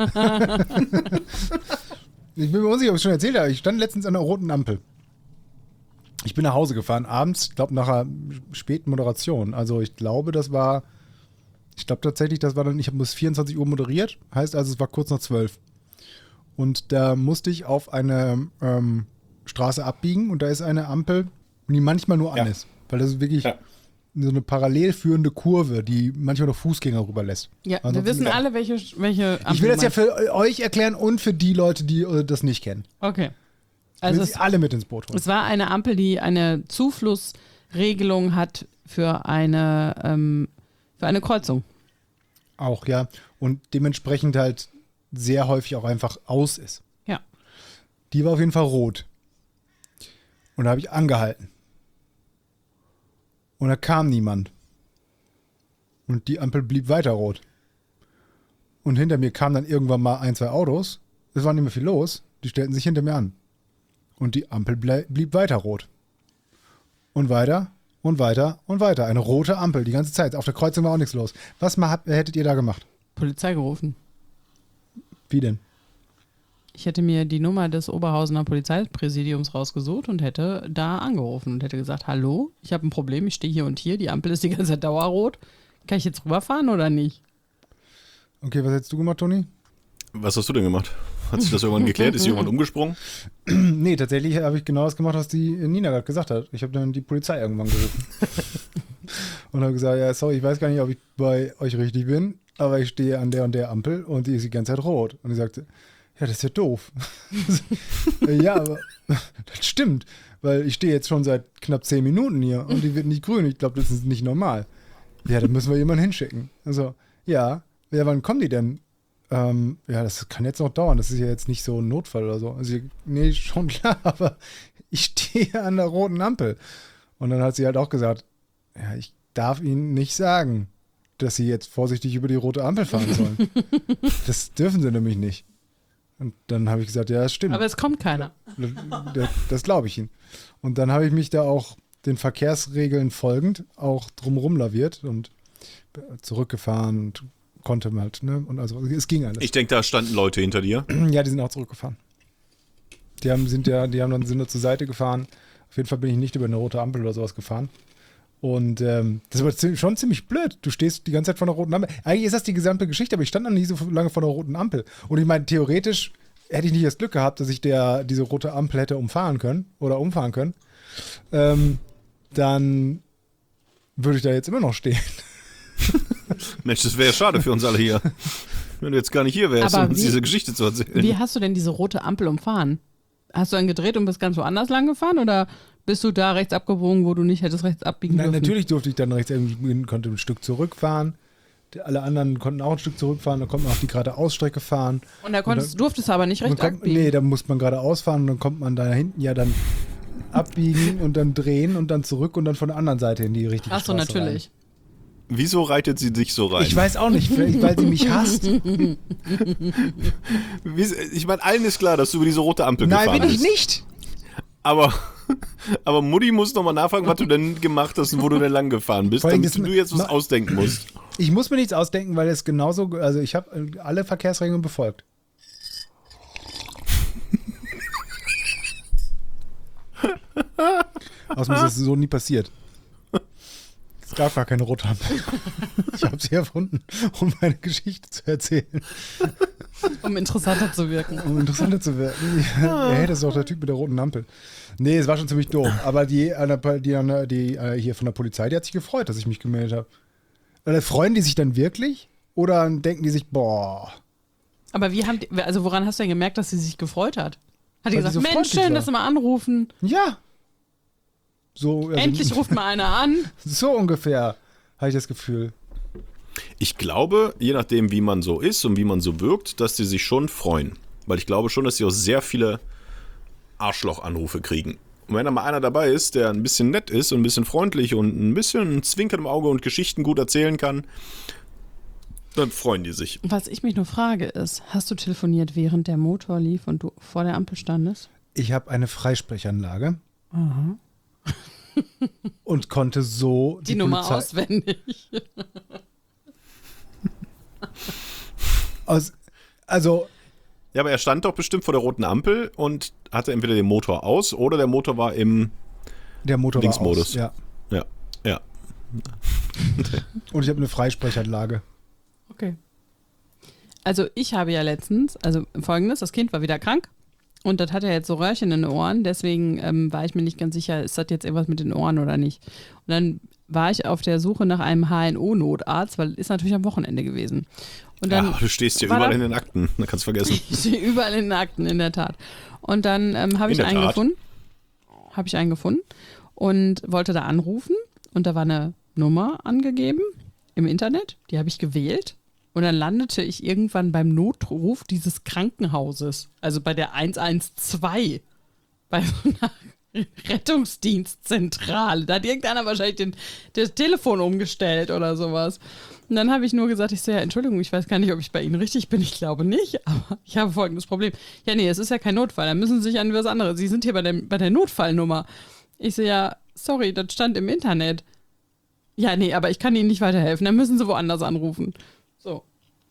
Ich bin mir unsicher, ob ich es schon erzählt habe. Ich stand letztens an der roten Ampel. Ich bin nach Hause gefahren, abends, ich glaube nach einer späten Moderation. Also ich glaube, das war, ich glaube tatsächlich, das war dann, ich habe bis vierundzwanzig Uhr moderiert, heißt also, es war kurz nach zwölf. Und da musste ich auf eine ähm, Straße abbiegen und da ist eine Ampel, die manchmal nur an Ja. ist. Weil das ist wirklich Ja. so eine parallel führende Kurve, die manchmal noch Fußgänger rüberlässt. Ja, wir Ansonsten- wissen alle, welche, welche Ich will das ja Ampel für euch erklären und für die Leute, die äh, das nicht kennen. man- Okay. Ich Also will es, sie alle mit ins Boot holen. es war eine Ampel, die eine Zuflussregelung hat für eine, ähm, für eine Kreuzung. Auch, ja. Und dementsprechend halt sehr häufig auch einfach aus ist. Ja. Die war auf jeden Fall rot. Und da habe ich angehalten. Und da kam niemand. Und die Ampel blieb weiter rot. Und hinter mir kamen dann irgendwann mal ein, zwei Autos. Es war nicht mehr viel los. Die stellten sich hinter mir an. Und die Ampel ble- blieb weiter rot. Und weiter und weiter und weiter. Eine rote Ampel die ganze Zeit. Auf der Kreuzung war auch nichts los. Was mal habt, hättet ihr da gemacht? Polizei gerufen. Wie denn? Ich hätte mir die Nummer des Oberhausener Polizeipräsidiums rausgesucht und hätte da angerufen und hätte gesagt, hallo, ich habe ein Problem, ich stehe hier und hier, die Ampel ist die ganze Zeit dauerrot. Kann ich jetzt rüberfahren oder nicht? Okay, was hättest du gemacht, Toni? Was hast du denn gemacht? Hat sich das irgendwann geklärt? Ist jemand umgesprungen? Nee, tatsächlich habe ich genau das gemacht, was die Nina gerade gesagt hat. Ich habe dann die Polizei irgendwann gerufen. Und habe gesagt, ja, sorry, ich weiß gar nicht, ob ich bei euch richtig bin, aber ich stehe an der und der Ampel und die ist die ganze Zeit rot. Und die sagte, ja, das ist ja doof. Ja, aber das stimmt, weil ich stehe jetzt schon seit knapp zehn Minuten hier und die wird nicht grün. Ich glaube, das ist nicht normal. Ja, da müssen wir jemanden hinschicken. Also, ja, ja, wann kommen die denn? Ähm, ja, das kann jetzt noch dauern. Das ist ja jetzt nicht so ein Notfall oder so. Also, nee, schon klar, aber ich stehe an der roten Ampel. Und dann hat sie halt auch gesagt, ja, ich darf Ihnen nicht sagen, dass Sie jetzt vorsichtig über die rote Ampel fahren sollen. Das dürfen Sie nämlich nicht. Und dann habe ich gesagt, ja, das stimmt. Aber es kommt keiner. Das, das glaube ich Ihnen. Und dann habe ich mich da auch den Verkehrsregeln folgend auch drumherum laviert und zurückgefahren und konnte halt, ne? Und also es ging alles. Ich denke, da standen Leute hinter dir. Ja, die sind auch zurückgefahren. Die haben, sind ja, die haben dann sind nur zur Seite gefahren. Auf jeden Fall bin ich nicht über eine rote Ampel oder sowas gefahren. Und ähm, das war ziemlich, schon ziemlich blöd. Du stehst die ganze Zeit vor der roten Ampel. Eigentlich ist das die gesamte Geschichte, aber ich stand noch nie so lange vor der roten Ampel. Und ich meine, theoretisch hätte ich nicht das Glück gehabt, dass ich der, diese rote Ampel hätte umfahren können oder umfahren können. Ähm, dann würde ich da jetzt immer noch stehen. Mensch, das wäre ja schade für uns alle hier. Wenn du jetzt gar nicht hier wärst, Aber um uns wie- diese Geschichte zu erzählen. Wie hast du denn diese rote Ampel umfahren? Hast du dann gedreht und bist ganz woanders lang gefahren oder bist du da rechts abgebogen, wo du nicht hättest rechts abbiegen Nein, dürfen? natürlich durfte ich dann rechts irgendwie, konnte ein Stück zurückfahren. Die, alle anderen konnten auch ein Stück zurückfahren, dann konnte man auf die geradeaus-Strecke fahren. Und da konntest, Und durftest du aber nicht Man rechts kommt, abbiegen. nee, da muss man geradeaus fahren und dann kommt man da hinten ja dann abbiegen und dann drehen und dann zurück und dann von der anderen Seite in die richtige Ach so, Straße natürlich. Wieso reitet sie dich so rein? rein. Ich weiß auch nicht, vielleicht, weil sie mich hasst. Wie, ich meine, allen ist klar, dass du über diese rote Ampel Nein, gefahren bin ich bist. nicht. Aber, aber Mutti muss nochmal nachfragen, was du denn gemacht hast und wo du denn lang gefahren bist, Vor allem damit das- du jetzt was ma- ausdenken musst. Ich muss mir nichts ausdenken, weil es genauso, also ich habe alle Verkehrsregeln befolgt. Außerdem ist das so nie passiert. Es gab gar keine rote Ampel. Ich habe sie erfunden, um meine Geschichte zu erzählen, Um interessanter zu wirken. um interessanter zu werden. Ja, hey, das ist doch der Typ mit der roten Ampel. Nee, es war schon ziemlich doof. Aber die, die, die, die äh, hier von der Polizei, die hat sich gefreut, dass ich mich gemeldet habe. Oder freuen die sich dann wirklich? Oder denken die sich, boah, Aber wie haben die, also woran hast du denn gemerkt, dass sie sich gefreut hat? Hat die Weil gesagt, sie so Mensch, freundlich schön, war. dass sie mal anrufen. ja. So, also, Endlich ruft mal einer an. so ungefähr, habe ich das Gefühl. Ich glaube, je nachdem, wie man so ist und wie man so wirkt, dass die sich schon freuen. Weil ich glaube schon, dass sie auch sehr viele Arschloch-Anrufe kriegen. Und wenn da mal einer dabei ist, der ein bisschen nett ist und ein bisschen freundlich und ein bisschen Zwinkern im Auge und Geschichten gut erzählen kann, dann freuen die sich. Was ich mich nur frage ist, hast du telefoniert, während der Motor lief und du vor der Ampel standest? Ich habe eine Freisprechanlage und konnte so Die, die, Nummer Polizei auswendig. aus, also Ja, aber er stand doch bestimmt vor der roten Ampel und hatte entweder den Motor aus oder der Motor war im der Motor war Linksmodus. aus. Ja. Ja, ja. Und ich habe eine Freisprechanlage. Okay. Also ich habe ja letztens, also folgendes, das Kind war wieder krank und das hat ja jetzt so Röhrchen in den Ohren, deswegen ähm, war ich mir nicht ganz sicher, ist das jetzt irgendwas mit den Ohren oder nicht. Und dann war ich auf der Suche nach einem H N O-Notarzt, weil ist natürlich am Wochenende gewesen. Und dann Ja, du stehst hier war überall da- in den Akten, da kannst du vergessen. ich stehe überall in den Akten, in der Tat. Und dann ähm, habe In ich der einen Tat. gefunden, habe ich einen gefunden und wollte da anrufen und da war eine Nummer angegeben im Internet, die habe ich gewählt und dann landete ich irgendwann beim Notruf dieses Krankenhauses, also bei der eins eins zwei, bei so einer Rettungsdienstzentrale. Da hat irgendeiner wahrscheinlich den, das Telefon umgestellt oder sowas. Und dann habe ich nur gesagt, ich so, ja, Entschuldigung, ich weiß gar nicht, ob ich bei Ihnen richtig bin. Ich glaube nicht, aber ich habe folgendes Problem. Ja, nee, es ist ja kein Notfall, da müssen Sie sich an was anderes. Sie sind hier bei der, bei der Notfallnummer. Ich so, ja, sorry, das stand im Internet. Ja, nee, aber ich kann Ihnen nicht weiterhelfen, dann müssen Sie woanders anrufen. So.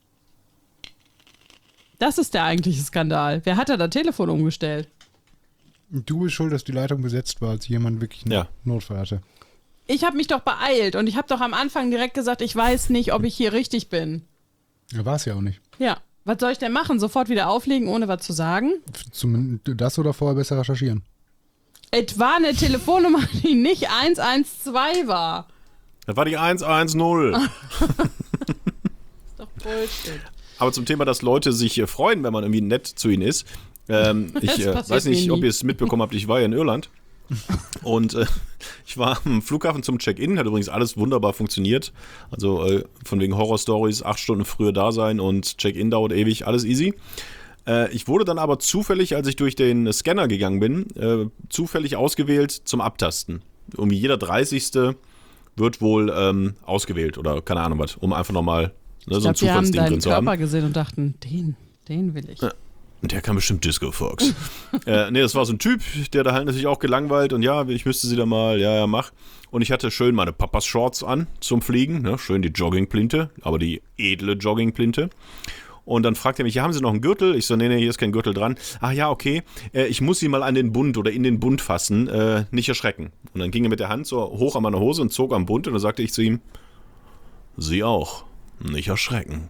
Das ist der eigentliche Skandal. Wer hat da das Telefon umgestellt? Du bist schuld, dass die Leitung besetzt war, als jemand wirklich einen Ja. Notfall hatte. Ich habe mich doch beeilt und ich habe doch am Anfang direkt gesagt, ich weiß nicht, ob ich hier richtig bin. Ja, war es ja auch nicht. Ja, was soll ich denn machen? Sofort wieder auflegen, ohne was zu sagen? Zumindest das oder vorher besser recherchieren. Es war eine Telefonnummer, die nicht eins eins zwei war. Das war die eins eins null. Ist doch Bullshit. Aber zum Thema, dass Leute sich äh, freuen, wenn man irgendwie nett zu ihnen ist. Ähm, ich Das äh, passiert weiß nicht, mir ob nie. ihr es mitbekommen habt, ich war ja in Irland. Und äh, ich war am Flughafen zum Check-in, hat übrigens alles wunderbar funktioniert. Also äh, von wegen Horror-Stories, acht Stunden früher da sein und Check-in dauert ewig, alles easy. Äh, ich wurde dann aber zufällig, als ich durch den Scanner gegangen bin, äh, zufällig ausgewählt zum Abtasten. Irgendwie jeder dreißigste wird wohl ähm, ausgewählt oder keine Ahnung was, um einfach nochmal ne, Ich so ein glaube, die haben Zufallsding deinen drin zu haben. Körper gesehen und dachten, den, den will ich. Ja. Der kann bestimmt Disco Fox. äh, nee, das war so ein Typ, der da halt natürlich auch gelangweilt und ja, ich müsste sie da mal, ja, ja, mach. Und ich hatte schön meine Papas Shorts an zum Fliegen, ne? Schön die Joggingplinte, aber die edle Joggingplinte. Und dann fragt er mich, ja, haben Sie noch einen Gürtel? Ich so, nee, nee, hier ist kein Gürtel dran. Ach ja, okay, äh, ich muss Sie mal an den Bund oder in den Bund fassen, äh, nicht erschrecken. Und dann ging er mit der Hand so hoch an meine Hose und zog am Bund und dann sagte ich zu ihm, Sie auch, nicht erschrecken.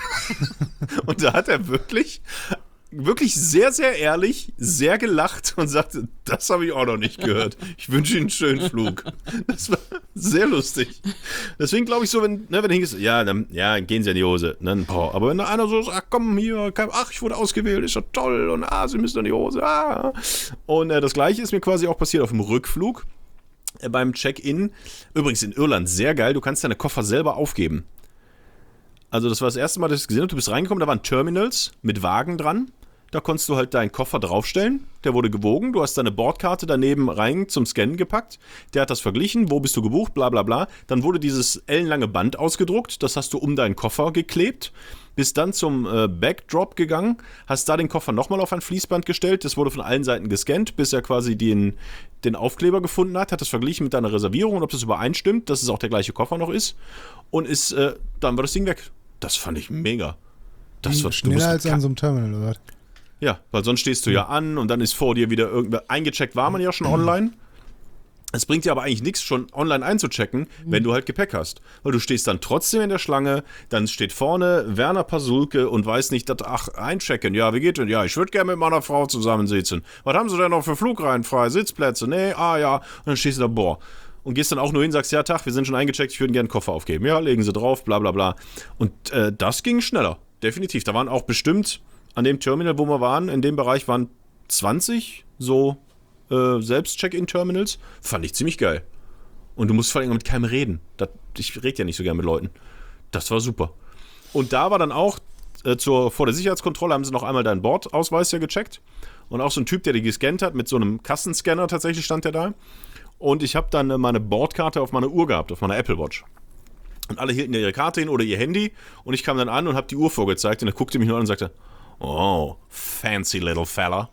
Und da hat er wirklich... wirklich sehr, sehr ehrlich, sehr gelacht und sagte, das habe ich auch noch nicht gehört. Ich wünsche Ihnen einen schönen Flug. Das war sehr lustig. Deswegen glaube ich so, wenn, ne, wenn du hingehst, ja, dann ja, gehen Sie in die Hose. Dann, boah, aber wenn da einer so sagt, ach komm, hier, ach, ich wurde ausgewählt, ist ja toll und ah, Sie müssen in die Hose. Ah. Und äh, das Gleiche ist mir quasi auch passiert auf dem Rückflug äh, beim Check-in. Übrigens in Irland, sehr geil, du kannst deine Koffer selber aufgeben. Also das war das erste Mal, dass ich es gesehen habe, du bist reingekommen, da waren Terminals mit Wagen dran. Da konntest du halt deinen Koffer draufstellen, der wurde gewogen, du hast deine Bordkarte daneben rein zum Scannen gepackt, der hat das verglichen, wo bist du gebucht, bla bla bla. Dann wurde dieses ellenlange Band ausgedruckt, das hast du um deinen Koffer geklebt, bist dann zum äh, Backdrop gegangen, hast da den Koffer nochmal auf ein Fließband gestellt, das wurde von allen Seiten gescannt, bis er quasi den, den Aufkleber gefunden hat, hat das verglichen mit deiner Reservierung und ob das übereinstimmt, dass es auch der gleiche Koffer noch ist und ist, äh, dann war das Ding weg. Das fand ich mega. Das war schneller als an so einem Terminal, oder was? Ja, weil sonst stehst du ja an und dann ist vor dir wieder irgendwer. Eingecheckt war man ja schon online. Es bringt dir aber eigentlich nichts, schon online einzuchecken, wenn du halt Gepäck hast. Weil du stehst dann trotzdem in der Schlange, dann steht vorne Werner Pasulke und weiß nicht, dass, ach, einchecken, ja, wie geht denn? Ja, ich würde gerne mit meiner Frau zusammensitzen. Was haben sie denn noch für Flugreihen frei? Sitzplätze? Nee, ah ja. Und dann stehst du da, boah. Und gehst dann auch nur hin, sagst, ja, Tag, wir sind schon eingecheckt, ich würde gerne einen Koffer aufgeben. Ja, legen sie drauf, bla bla bla. Und äh, das ging schneller, definitiv. Da waren auch bestimmt... An dem Terminal, wo wir waren, in dem Bereich waren zwanzig so äh, Selbst-Check-In-Terminals. Fand ich ziemlich geil. Und du musst vor allem mit keinem reden. Das, ich rede ja nicht so gern mit Leuten. Das war super. Und da war dann auch, äh, zur, vor der Sicherheitskontrolle haben sie noch einmal deinen Bordausweis ja gecheckt. Und auch so ein Typ, der die gescannt hat, mit so einem Kassenscanner tatsächlich stand der da. Und ich habe dann äh, meine Bordkarte auf meiner Uhr gehabt, auf meiner Apple Watch. Und alle hielten ja ihre Karte hin oder ihr Handy. Und ich kam dann an und habe die Uhr vorgezeigt. Und er guckte mich nur an und sagte, oh, fancy little fella.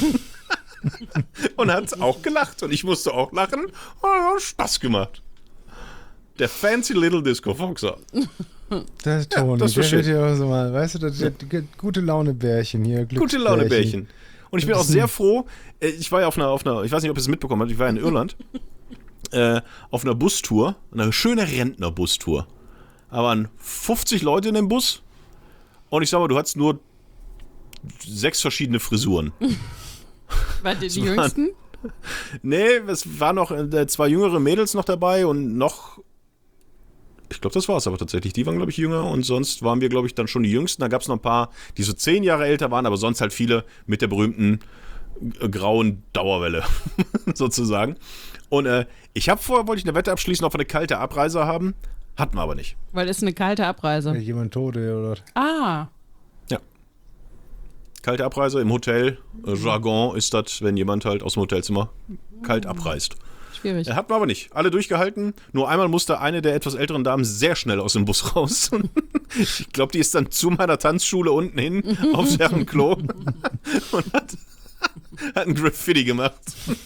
Und hat auch gelacht. Und ich musste auch lachen. Oh, hat Spaß gemacht. Der fancy little Disco Foxer. Das ist Toni. Ja, das der wird ja auch so mal, weißt du, das, das, das gute Laune-Bärchen hier. Gute Laune-Bärchen. Und ich bin auch sehr froh, ich war ja auf einer, auf einer, ich weiß nicht, ob ihr es mitbekommen habt, ich war in Irland, äh, auf einer Bustour, eine schöne Rentner-Bustour. Da waren fünfzig Leute in dem Bus. Und ich sag mal, du hattest nur sechs verschiedene Frisuren. War die, die jüngsten? Nee, es waren noch äh, zwei jüngere Mädels noch dabei und noch, ich glaube, das war es aber tatsächlich. Die waren, glaube ich, jünger und sonst waren wir, glaube ich, dann schon die Jüngsten. Da gab es noch ein paar, die so zehn Jahre älter waren, aber sonst halt viele mit der berühmten äh, grauen Dauerwelle, sozusagen. Und äh, ich habe vorher, wollte ich eine Wette abschließen, ob wir eine kalte Abreise haben. Hatten wir aber nicht. Weil es eine kalte Abreise. Ja, jemand tot oder? Ah. Kalte Abreise im Hotel. Äh, Jargon ist das, wenn jemand halt aus dem Hotelzimmer kalt abreist. Schwierig. Äh, hatten wir aber nicht. Alle durchgehalten. Nur einmal musste eine der etwas älteren Damen sehr schnell aus dem Bus raus. Ich glaube, die ist dann zu meiner Tanzschule unten hin aufs Herrenklo und hat, hat ein Graffiti gemacht.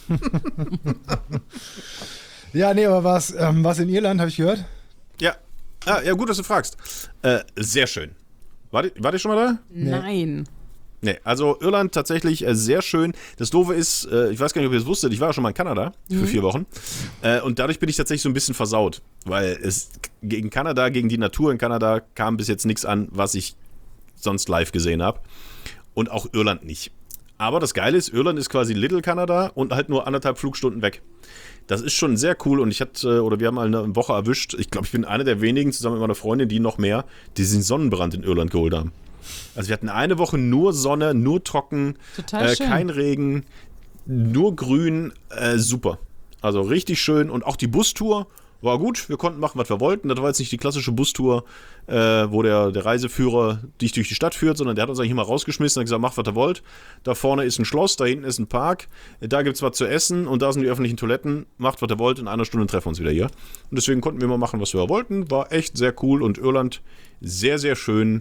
Ja, nee, aber was, ähm, was in Irland, habe ich gehört? Ja. Ah, ja, gut, dass du fragst. Äh, sehr schön. War die, war die schon mal da? Nein. Nee, also Irland tatsächlich äh, sehr schön. Das Doofe ist, äh, ich weiß gar nicht, ob ihr das wusstet, ich war ja schon mal in Kanada für mhm. vier Wochen. Äh, und dadurch bin ich tatsächlich so ein bisschen versaut. Weil es gegen Kanada, gegen die Natur in Kanada kam bis jetzt nichts an, was ich sonst live gesehen habe. Und auch Irland nicht. Aber das Geile ist, Irland ist quasi Little Kanada und halt nur anderthalb Flugstunden weg. Das ist schon sehr cool und ich hatte, oder wir haben mal eine Woche erwischt, ich glaube, ich bin einer der wenigen, zusammen mit meiner Freundin, die noch mehr, die den Sonnenbrand in Irland geholt haben. Also wir hatten eine Woche nur Sonne, nur trocken, äh, kein Regen, nur grün, äh, super. Also richtig schön und auch die Bustour war gut, wir konnten machen, was wir wollten. Das war jetzt nicht die klassische Bustour, äh, wo der, der Reiseführer dich durch die Stadt führt, sondern der hat uns eigentlich immer rausgeschmissen und gesagt, macht, was ihr wollt. Da vorne ist ein Schloss, da hinten ist ein Park, da gibt es was zu essen und da sind die öffentlichen Toiletten. Macht, was ihr wollt, in einer Stunde treffen wir uns wieder hier. Und deswegen konnten wir immer machen, was wir wollten. War echt sehr cool und Irland sehr, sehr schön.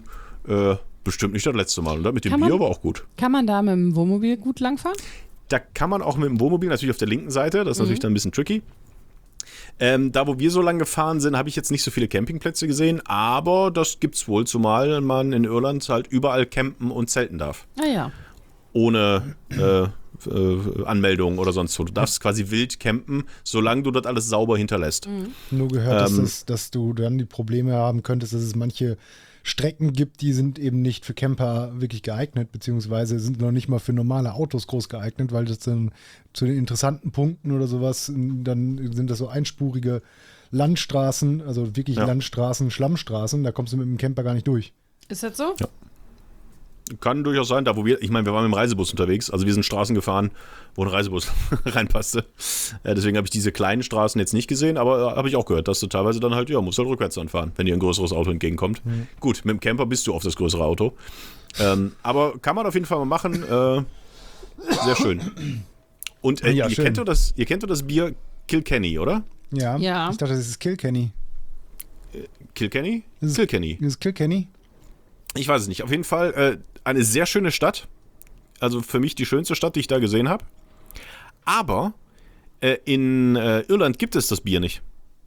Äh, bestimmt nicht das letzte Mal. Und mit dem Kann Bier man- aber auch gut. Kann man da mit dem Wohnmobil gut langfahren? Da kann man auch mit dem Wohnmobil, natürlich auf der linken Seite, das ist Mhm. natürlich dann ein bisschen tricky. Ähm, da, wo wir so lang gefahren sind, habe ich jetzt nicht so viele Campingplätze gesehen, aber das gibt's wohl, zumal man in Irland halt überall campen und zelten darf. Ah ja. Ohne äh, äh, Anmeldung oder sonst wo. Du darfst quasi wild campen, solange du das alles sauber hinterlässt. Nur gehört, dass, Ähm. das, dass du dann die Probleme haben könntest, dass es manche Strecken gibt, die sind eben nicht für Camper wirklich geeignet, beziehungsweise sind noch nicht mal für normale Autos groß geeignet, weil das dann zu den interessanten Punkten oder sowas, dann sind das so einspurige Landstraßen, also wirklich Ja. Landstraßen, Schlammstraßen, da kommst du mit dem Camper gar nicht durch. Ist das so? Ja. Kann durchaus sein, da wo wir, ich meine, wir waren mit dem Reisebus unterwegs, also wir sind Straßen gefahren, wo ein Reisebus reinpasste. Äh, deswegen habe ich diese kleinen Straßen jetzt nicht gesehen, aber äh, habe ich auch gehört, dass du teilweise dann halt, ja, musst halt rückwärts dann fahren, wenn dir ein größeres Auto entgegenkommt. Mhm. Gut, mit dem Camper bist du auf das größere Auto. Ähm, aber kann man auf jeden Fall mal machen. Äh, sehr schön. Und äh, Ja, ihr, schön. kennt doch das, ihr kennt doch das Bier Kilkenny, oder? Ja, Ja. ich dachte, das ist Kilkenny. Kilkenny? Das ist- Kilkenny. Das ist Kilkenny? Ich weiß es nicht. Auf jeden Fall äh, eine sehr schöne Stadt. Also für mich die schönste Stadt, die ich da gesehen habe. Aber äh, in äh, Irland gibt es das Bier nicht.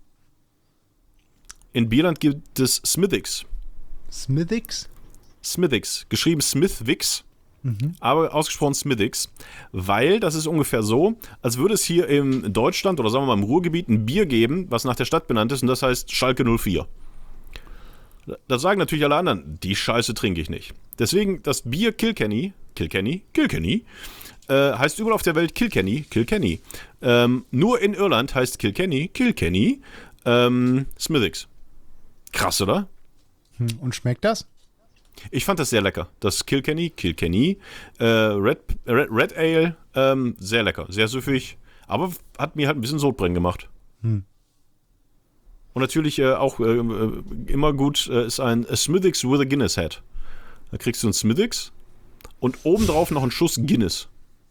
In Bierland gibt es Smithwick's. Smithwick's? Smithwick's. Geschrieben Smithwick's. Aber ausgesprochen Smithwick's. Weil das ist ungefähr so, als würde es hier in Deutschland oder sagen wir mal im Ruhrgebiet ein Bier geben, was nach der Stadt benannt ist und das heißt Schalke null vier. Das sagen natürlich alle anderen, die Scheiße trinke ich nicht. Deswegen das Bier Kilkenny, Kilkenny, Kilkenny, äh, heißt überall auf der Welt Kilkenny, Kilkenny. Ähm, nur in Irland heißt Kilkenny, Kilkenny, ähm, Smithwick's. Krass, oder? Hm. Und schmeckt das? Ich fand das sehr lecker. Das Kilkenny, Kilkenny, äh, Red, Red, Red Ale, ähm, sehr lecker, sehr süffig, aber hat mir halt ein bisschen Sodbrennen gemacht. Hm. Und natürlich äh, auch äh, äh, immer gut äh, ist ein a Smithwick's with a Guinness Head. Da kriegst du ein Smithwick's und obendrauf noch einen Schuss Guinness.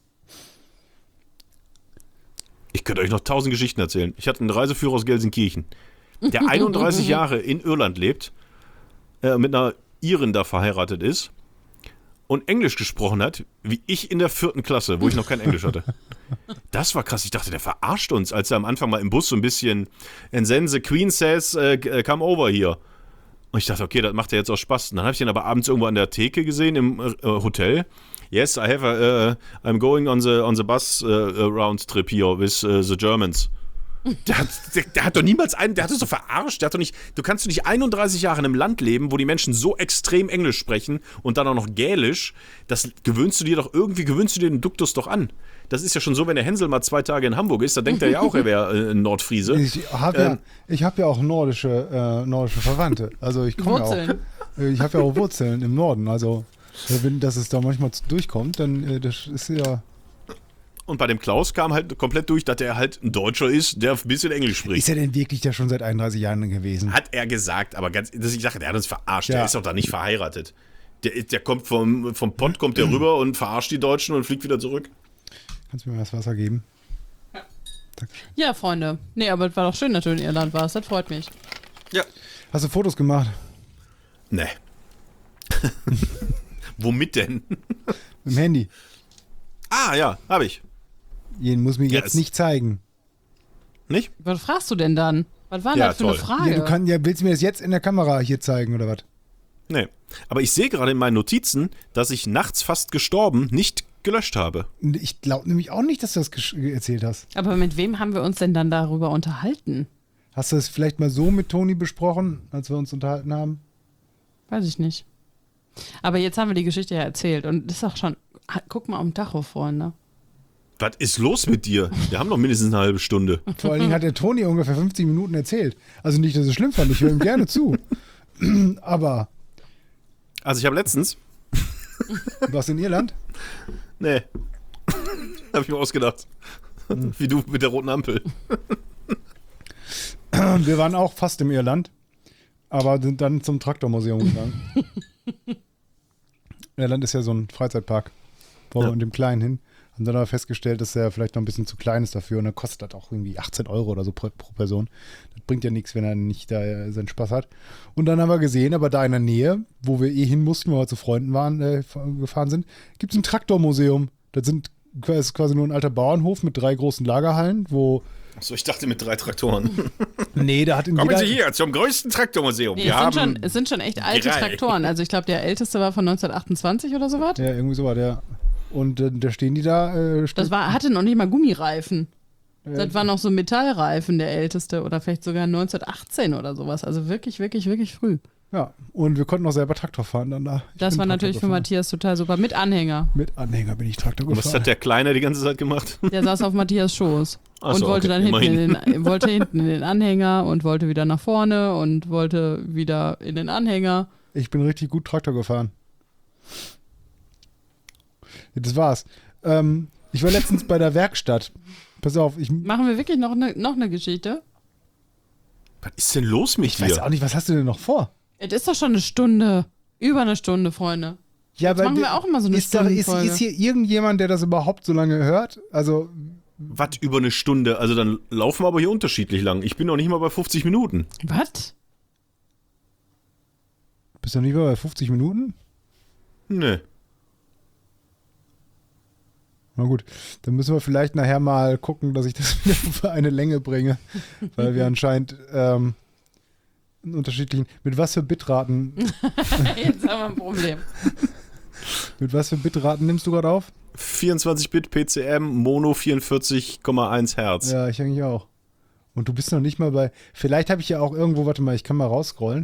Ich könnte euch noch tausend Geschichten erzählen. Ich hatte einen Reiseführer aus Gelsenkirchen, der einunddreißig Jahre in Irland lebt, äh, mit einer Irin da verheiratet ist und Englisch gesprochen hat, wie ich in der vierten Klasse, wo ich noch kein Englisch hatte. Das war krass. Ich dachte, der verarscht uns, als er am Anfang mal im Bus so ein bisschen and then the Queen says, uh, come over here. Und ich dachte, okay, das macht er jetzt auch Spaß. Und dann habe ich ihn aber abends irgendwo an der Theke gesehen im äh, Hotel. Yes, I have a, uh, I'm going on the, on the bus uh, round trip here with uh, the Germans. Der hat, der, der hat doch niemals einen, der hat das so verarscht, der hat doch nicht, du kannst doch nicht einunddreißig Jahre in einem Land leben, wo die Menschen so extrem Englisch sprechen und dann auch noch Gälisch, das gewöhnst du dir doch, irgendwie gewöhnst du dir den Duktus doch an. Das ist ja schon so, wenn der Hänsel mal zwei Tage in Hamburg ist, da denkt er ja auch, er wäre äh, ein Nordfriese. Ich habe ja, Ähm. ich hab ja auch nordische, äh, nordische Verwandte. Also ich komme ja Wurzeln. auch. äh, Ich habe ja auch Wurzeln im Norden. Also äh, wenn das es da manchmal zu- durchkommt, dann äh, das ist ja. Und bei dem Klaus kam halt komplett durch, dass er halt ein Deutscher ist, der ein bisschen Englisch spricht. Ist er denn wirklich da schon seit einunddreißig Jahren gewesen? Hat er gesagt, aber ganz, das ich sage, der hat uns verarscht, Ja. der ist doch da nicht verheiratet. Der, der kommt vom, vom Pott, kommt der rüber und verarscht die Deutschen und fliegt wieder zurück. Kannst du mir mal das Wasser geben? Ja, Freunde. Nee, aber es war doch schön, dass du in Irland warst. Das freut mich. Ja. Hast du Fotos gemacht? Nee. Womit denn? Mit dem Handy? Ah, ja, habe ich. Jeden muss mir Ja, jetzt es- nicht zeigen. Nicht? Was fragst du denn dann? Was war denn Ja, das für toll. eine Frage? Ja, du kann, ja, willst du mir das jetzt in der Kamera hier zeigen oder was? Nee. Aber ich sehe gerade in meinen Notizen, dass ich nachts fast gestorben nicht gelöscht habe. Ich glaube nämlich auch nicht, dass du das gesch- erzählt hast. Aber mit wem haben wir uns denn dann darüber unterhalten? Hast du das vielleicht mal so mit Toni besprochen, als wir uns unterhalten haben? Weiß ich nicht. Aber jetzt haben wir die Geschichte ja erzählt und das ist auch schon. Guck mal am Tacho, Freunde. Was ist los mit dir? Wir haben noch mindestens eine halbe Stunde. Vor allen Dingen hat der Toni ungefähr fünfzig Minuten erzählt. Also nicht, dass es schlimm fand, ich höre ihm gerne zu. Aber, Also ich habe letztens... was in Irland? Nee. Habe ich mir ausgedacht. Wie du mit der roten Ampel. Wir waren auch fast im Irland, aber sind dann zum Traktormuseum gegangen. Irland ist ja so ein Freizeitpark. Wollen wir Ja. mit dem Kleinen hin. Und dann haben wir festgestellt, dass er vielleicht noch ein bisschen zu klein ist dafür und dann kostet das auch irgendwie achtzehn Euro oder so pro, pro Person. Das bringt ja nichts, wenn er nicht da äh, seinen Spaß hat. Und dann haben wir gesehen, aber da in der Nähe, wo wir eh hin mussten, wo wir zu Freunden waren, äh, gefahren sind, gibt es ein Traktormuseum. Das sind das ist quasi nur ein alter Bauernhof mit drei großen Lagerhallen, wo Achso, ich dachte mit drei Traktoren. Nee, da hat in Kommen jeder... Sie hier zum größten Traktormuseum. Nee, Wir es, haben sind schon, es sind schon echt alte drei. Traktoren. Also ich glaube, der älteste war von neunzehnhundertachtundzwanzig oder sowas. Ja, irgendwie so war der. Und äh, da stehen die da. Äh, Das war, hatte noch nicht mal Gummireifen. äh, Das war noch so Metallreifen, der älteste. Oder vielleicht sogar neunzehnhundertachtzehn oder sowas. Also wirklich, wirklich, wirklich früh. Ja, und wir konnten auch selber Traktor fahren dann da. Ich Das bin war Traktor natürlich für gefahren. Matthias total super. Mit Anhänger. Mit Anhänger bin ich Traktor Und was gefahren. hat der Kleine die ganze Zeit gemacht? Der saß auf Matthias Schoß. Ach und so, wollte okay, dann hinten in, immerhin. den, wollte hinten in den Anhänger und wollte wieder nach vorne und wollte wieder in den Anhänger. Ich bin richtig gut Traktor gefahren. Ja, das war's. Ähm, ich war letztens bei der Werkstatt. Pass auf, ich, Machen wir wirklich noch eine noch eine Geschichte? Was ist denn los mit ich weiß dir? auch nicht, was hast du denn noch vor? Es ist doch schon eine Stunde. Über eine Stunde, Freunde. Ja, Jetzt machen wir auch immer so eine ist, da, ist, Stundenfolge. ist hier irgendjemand, der das überhaupt so lange hört? Also, Was über eine Stunde? Also dann laufen wir aber hier unterschiedlich lang. Ich bin noch nicht mal bei fünfzig Minuten. Was? bist du nicht mal bei fünfzig Minuten? Nee. Na gut, dann müssen wir vielleicht nachher mal gucken, dass ich das wieder für eine Länge bringe. Weil wir anscheinend ähm, einen unterschiedlichen. Mit was für Bitraten. Jetzt haben wir ein Problem. Mit was für Bitraten nimmst du gerade auf? vierundzwanzig Bit P C M, Mono vierundvierzig Komma eins Hertz. Ja, ich eigentlich auch. Und du bist noch nicht mal bei. Vielleicht habe ich ja auch irgendwo, warte mal, ich kann mal rausscrollen.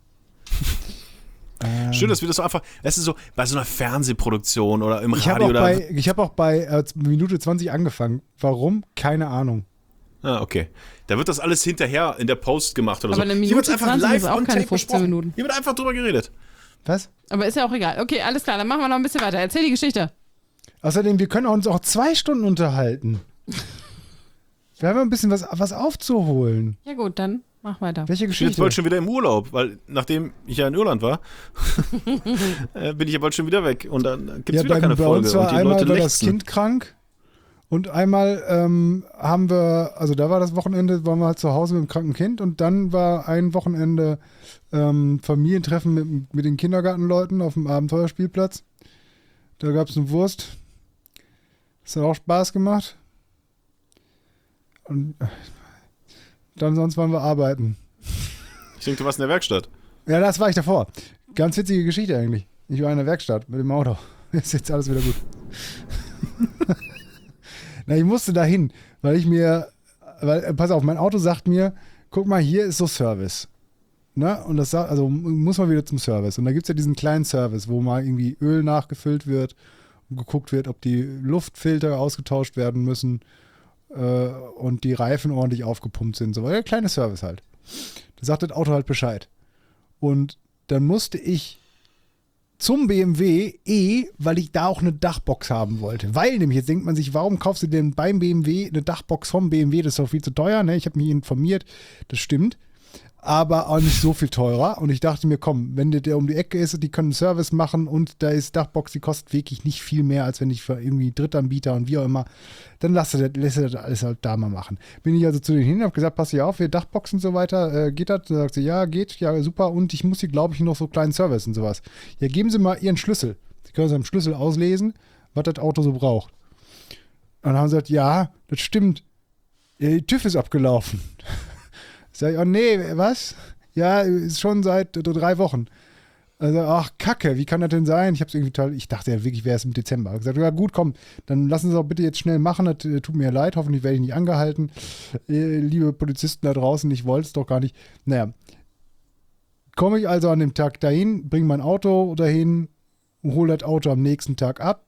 ähm, Schön, dass wir das so einfach, das ist so bei so einer Fernsehproduktion oder im ich habe Radio auch oder. bei, ich hab auch bei äh, Minute zwanzig angefangen. Warum? Keine Ahnung. Ah, okay. Da wird das alles hinterher in der Post gemacht oder Aber so. eine Hier wird's Minute einfach zwanzig live ist auch on keine tape fünfzehn besprochen. Minuten. Hier wird einfach drüber geredet. Was? Aber ist ja auch egal. Okay, alles klar, dann machen wir noch ein bisschen weiter. Erzähl die Geschichte. Außerdem, wir können uns auch zwei Stunden unterhalten. Wir haben ja ein bisschen was, was aufzuholen. Ja gut, dann mach weiter. Welche Ich bin jetzt Geschichte? bald schon wieder im Urlaub, weil nachdem ich ja in Irland war, äh, bin ich ja bald schon wieder weg und dann gibt es Ja, wieder bei, keine bei Folge. uns war und die einmal Leute war das lechzen. Kind krank und einmal ähm, haben wir, also da war das Wochenende, waren wir halt zu Hause mit dem kranken Kind und dann war ein Wochenende ähm, Familientreffen mit, mit den Kindergartenleuten auf dem Abenteuerspielplatz. Da gab es eine Wurst. Das hat auch Spaß gemacht. Und äh, dann sonst waren wir arbeiten. Ich denke, du warst in der Werkstatt. Ja, das war ich davor. Ganz witzige Geschichte eigentlich. Ich war in der Werkstatt mit dem Auto. Ist jetzt alles wieder gut. Na, ich musste dahin, weil ich mir, weil, äh, pass auf, mein Auto sagt mir, guck mal, hier ist so Service. Ne? Und das sagt, also muss man wieder zum Service. Und da gibt es ja diesen kleinen Service, wo mal irgendwie Öl nachgefüllt wird und geguckt wird, ob die Luftfilter ausgetauscht werden müssen äh, und die Reifen ordentlich aufgepumpt sind. So der kleine Service halt. Da sagt das Auto halt Bescheid. Und dann musste ich zum B M W eh, weil ich da auch eine Dachbox haben wollte. Weil nämlich, jetzt denkt man sich, warum kaufst du denn beim B M W eine Dachbox vom B M W? Das ist doch viel zu teuer, ne? Ich habe mich informiert, das stimmt. Aber auch nicht so viel teurer. Und ich dachte mir, komm, wenn der, der um die Ecke ist, die können einen Service machen und da ist Dachbox, die kostet wirklich nicht viel mehr, als wenn ich für irgendwie Drittanbieter und wie auch immer, dann lass er das, das alles halt da mal machen. Bin ich also zu denen hin, habe gesagt, pass hier auf, wir Dachbox und so weiter, äh, geht das? Da sagt sie, ja, geht, ja, super. Und ich muss hier, glaube ich, noch so kleinen Service und sowas. Ja, geben Sie mal Ihren Schlüssel. Sie können seinen Schlüssel auslesen, was das Auto so braucht. Und dann haben sie gesagt, ja, das stimmt. Der TÜV ist abgelaufen. Sag ich, oh nee, was? Ja, ist schon seit drei Wochen. Also, ach, Kacke, wie kann das denn sein? Ich hab's irgendwie total, ich dachte ja wirklich, wäre es im Dezember. Ich gesagt, ja gut, komm, dann lassen Sie es auch bitte jetzt schnell machen. Das äh, tut mir leid, hoffentlich werde ich nicht angehalten. Äh, liebe Polizisten da draußen, ich wollte es doch gar nicht. Naja, komme ich also an dem Tag dahin, bringe mein Auto dahin, hole das Auto am nächsten Tag ab.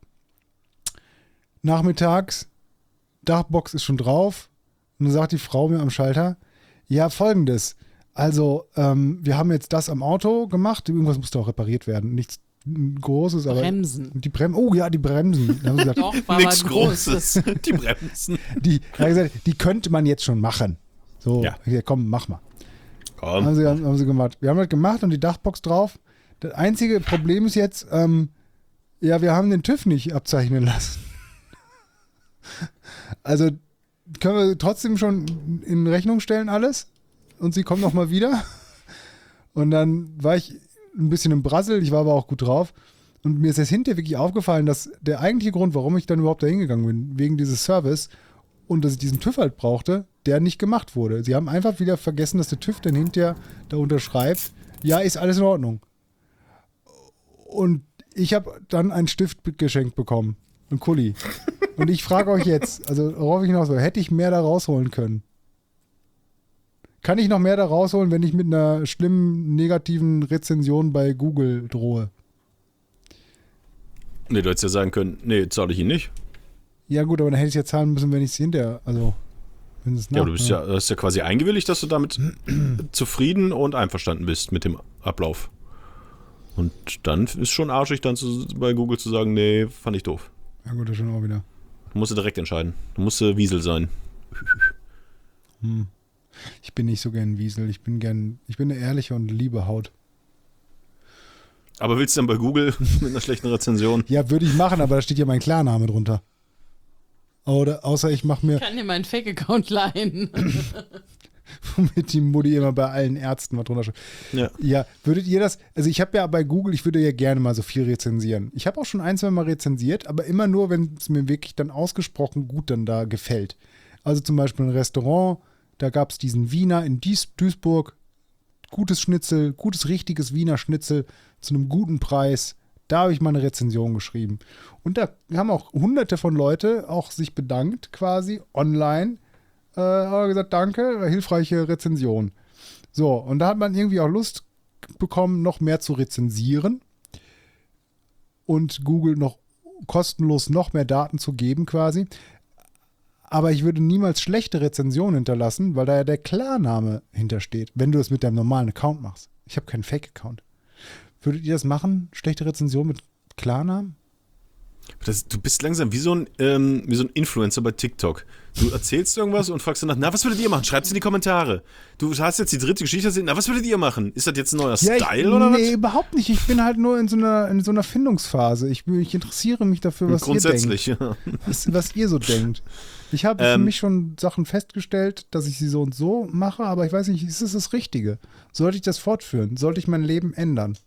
Nachmittags, Dachbox ist schon drauf. Und dann sagt die Frau mir am Schalter, ja, folgendes. Also, ähm, wir haben jetzt das am Auto gemacht. Irgendwas musste auch repariert werden. Nichts Großes, aber. Bremsen. Die Bremsen. Oh ja, die Bremsen. Da haben sie gesagt, Doch, war Nichts aber großes. Großes. Die Bremsen. die, da haben sie gesagt, die könnte man jetzt schon machen. So, Ja. ich gesagt, komm, mach mal. Komm. Haben sie, haben sie gemacht. Wir haben das gemacht und die Dachbox drauf. Das einzige Problem ist jetzt, ähm, ja, wir haben den TÜV nicht abzeichnen lassen. Also können wir trotzdem schon in Rechnung stellen alles und sie kommen nochmal wieder. Und dann war ich ein bisschen im Brassel, ich war aber auch gut drauf. Und mir ist jetzt hinterher wirklich aufgefallen, dass der eigentliche Grund, warum ich dann überhaupt da hingegangen bin, wegen dieses Service und dass ich diesen TÜV halt brauchte, der nicht gemacht wurde. Sie haben einfach wieder vergessen, dass der TÜV dann hinterher da unterschreibt, ja, ist alles in Ordnung. Und ich habe dann einen Stift geschenkt bekommen, einen Kuli. Und ich frage euch jetzt, also worauf ich hinaus will, hätte ich mehr da rausholen können? Kann ich noch mehr da rausholen, wenn ich mit einer schlimmen negativen Rezension bei Google drohe? Nee, du hättest ja sagen können, nee, zahle ich ihn nicht. Ja gut, aber dann hätte ich ja zahlen müssen, wenn ich es hinterher, also wenn es nach. Ja, du bist ja, hast ja quasi eingewilligt, dass du damit zufrieden und einverstanden bist mit dem Ablauf. Und dann ist schon arschig, dann zu, bei Google zu sagen, nee, fand ich doof. Ja gut, das schon auch wieder. Du musst direkt entscheiden. Du musst äh, Wiesel sein. Hm. Ich bin nicht so gern Wiesel. Ich bin gern, ich bin eine ehrliche und liebe Haut. Aber willst du dann bei Google mit einer schlechten Rezension? Ja, würde ich machen, aber da steht ja mein Klarname drunter. Oder außer ich mache mir. Ich kann dir meinen Fake-Account leihen. Womit die Mutti immer bei allen Ärzten mal drunter schreibt. Ja. Ja, würdet ihr das, also ich habe ja bei Google, ich würde ja gerne mal so viel rezensieren. Ich habe auch schon ein, zwei Mal rezensiert, aber immer nur, wenn es mir wirklich dann ausgesprochen gut dann da gefällt. Also zum Beispiel ein Restaurant, da gab es diesen Wiener in Duis- Duisburg, gutes Schnitzel, gutes, richtiges Wiener Schnitzel zu einem guten Preis. Da habe ich mal eine Rezension geschrieben. Und da haben auch hunderte von Leute auch sich bedankt quasi online. Äh, haben gesagt, danke, hilfreiche Rezension. So, und da hat man irgendwie auch Lust bekommen, noch mehr zu rezensieren und Google noch kostenlos noch mehr Daten zu geben quasi. Aber ich würde niemals schlechte Rezensionen hinterlassen, weil da ja der Klarname hintersteht, wenn du das mit deinem normalen Account machst. Ich habe keinen Fake-Account. Würdet ihr das machen? Schlechte Rezension mit Klarnamen? Das, du bist langsam wie so, ein, ähm, wie so ein Influencer bei TikTok. Du erzählst irgendwas und fragst danach, na, was würdet ihr machen? Schreibt's in die Kommentare. Du hast jetzt die dritte Geschichte erzählt, na, was würdet ihr machen? Ist das jetzt ein neuer Ja, Style ich, oder was? Nee, überhaupt nicht. Ich bin halt nur in so einer, in so einer Findungsphase. Ich, ich interessiere mich dafür, was Grundsätzlich, ihr denkt. ja. Was, was ihr so denkt. Ich habe Ähm, für mich schon Sachen festgestellt, dass ich sie so und so mache, aber ich weiß nicht, ist es das Richtige? Sollte ich das fortführen? Sollte ich mein Leben ändern?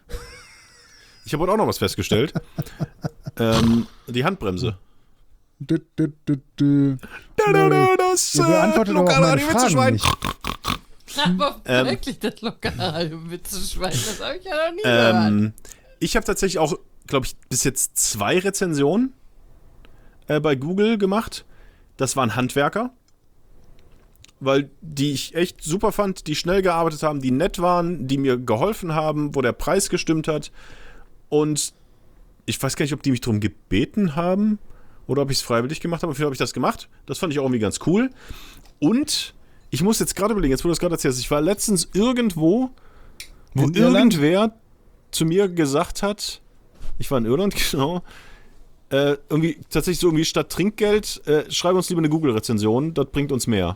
Ich habe heute auch noch was festgestellt. ähm, die Handbremse. Dü, dü, dü, dü. Das, Ihr beantwortet aber auch meine Fragen nicht. Aber Ähm. wirklich das lokale Witzeschwein, das habe ich ja noch nie gehört. Ähm, ich habe tatsächlich auch, glaube ich, bis jetzt zwei Rezensionen äh, bei Google gemacht. Das waren Handwerker, weil die ich echt super fand, die schnell gearbeitet haben, die nett waren, die mir geholfen haben, wo der Preis gestimmt hat. Und ich weiß gar nicht, ob die mich darum gebeten haben oder ob ich es freiwillig gemacht habe. Auf jeden Fall habe ich das gemacht. Das fand ich auch irgendwie ganz cool. Und ich muss jetzt gerade überlegen, jetzt wo du das gerade erzählst, ich war letztens irgendwo, wo In Irland? irgendwer zu mir gesagt hat, ich war in Irland, genau, äh, irgendwie tatsächlich so irgendwie statt Trinkgeld, äh, schreib uns lieber eine Google-Rezension, das bringt uns mehr.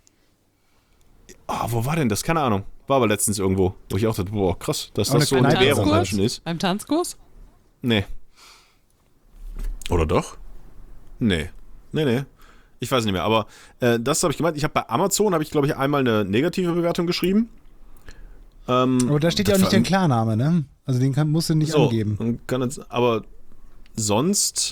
Ah, wo war denn das? Keine Ahnung. War aber letztens irgendwo, wo ich auch dachte, boah, krass, dass Aber das so eine eine Kneipe Währung oder was? Menschen ist. Beim Tanzkurs? Nee. Oder doch? Nee. Nee, nee. Ich weiß nicht mehr, aber äh, das habe ich gemeint. Ich habe bei Amazon, habe ich glaube ich einmal eine negative Bewertung geschrieben. Ähm, Aber da steht ja auch das nicht war- dein Klarname, ne? Also den kann, musst du nicht so, angeben. und Kann jetzt, aber sonst.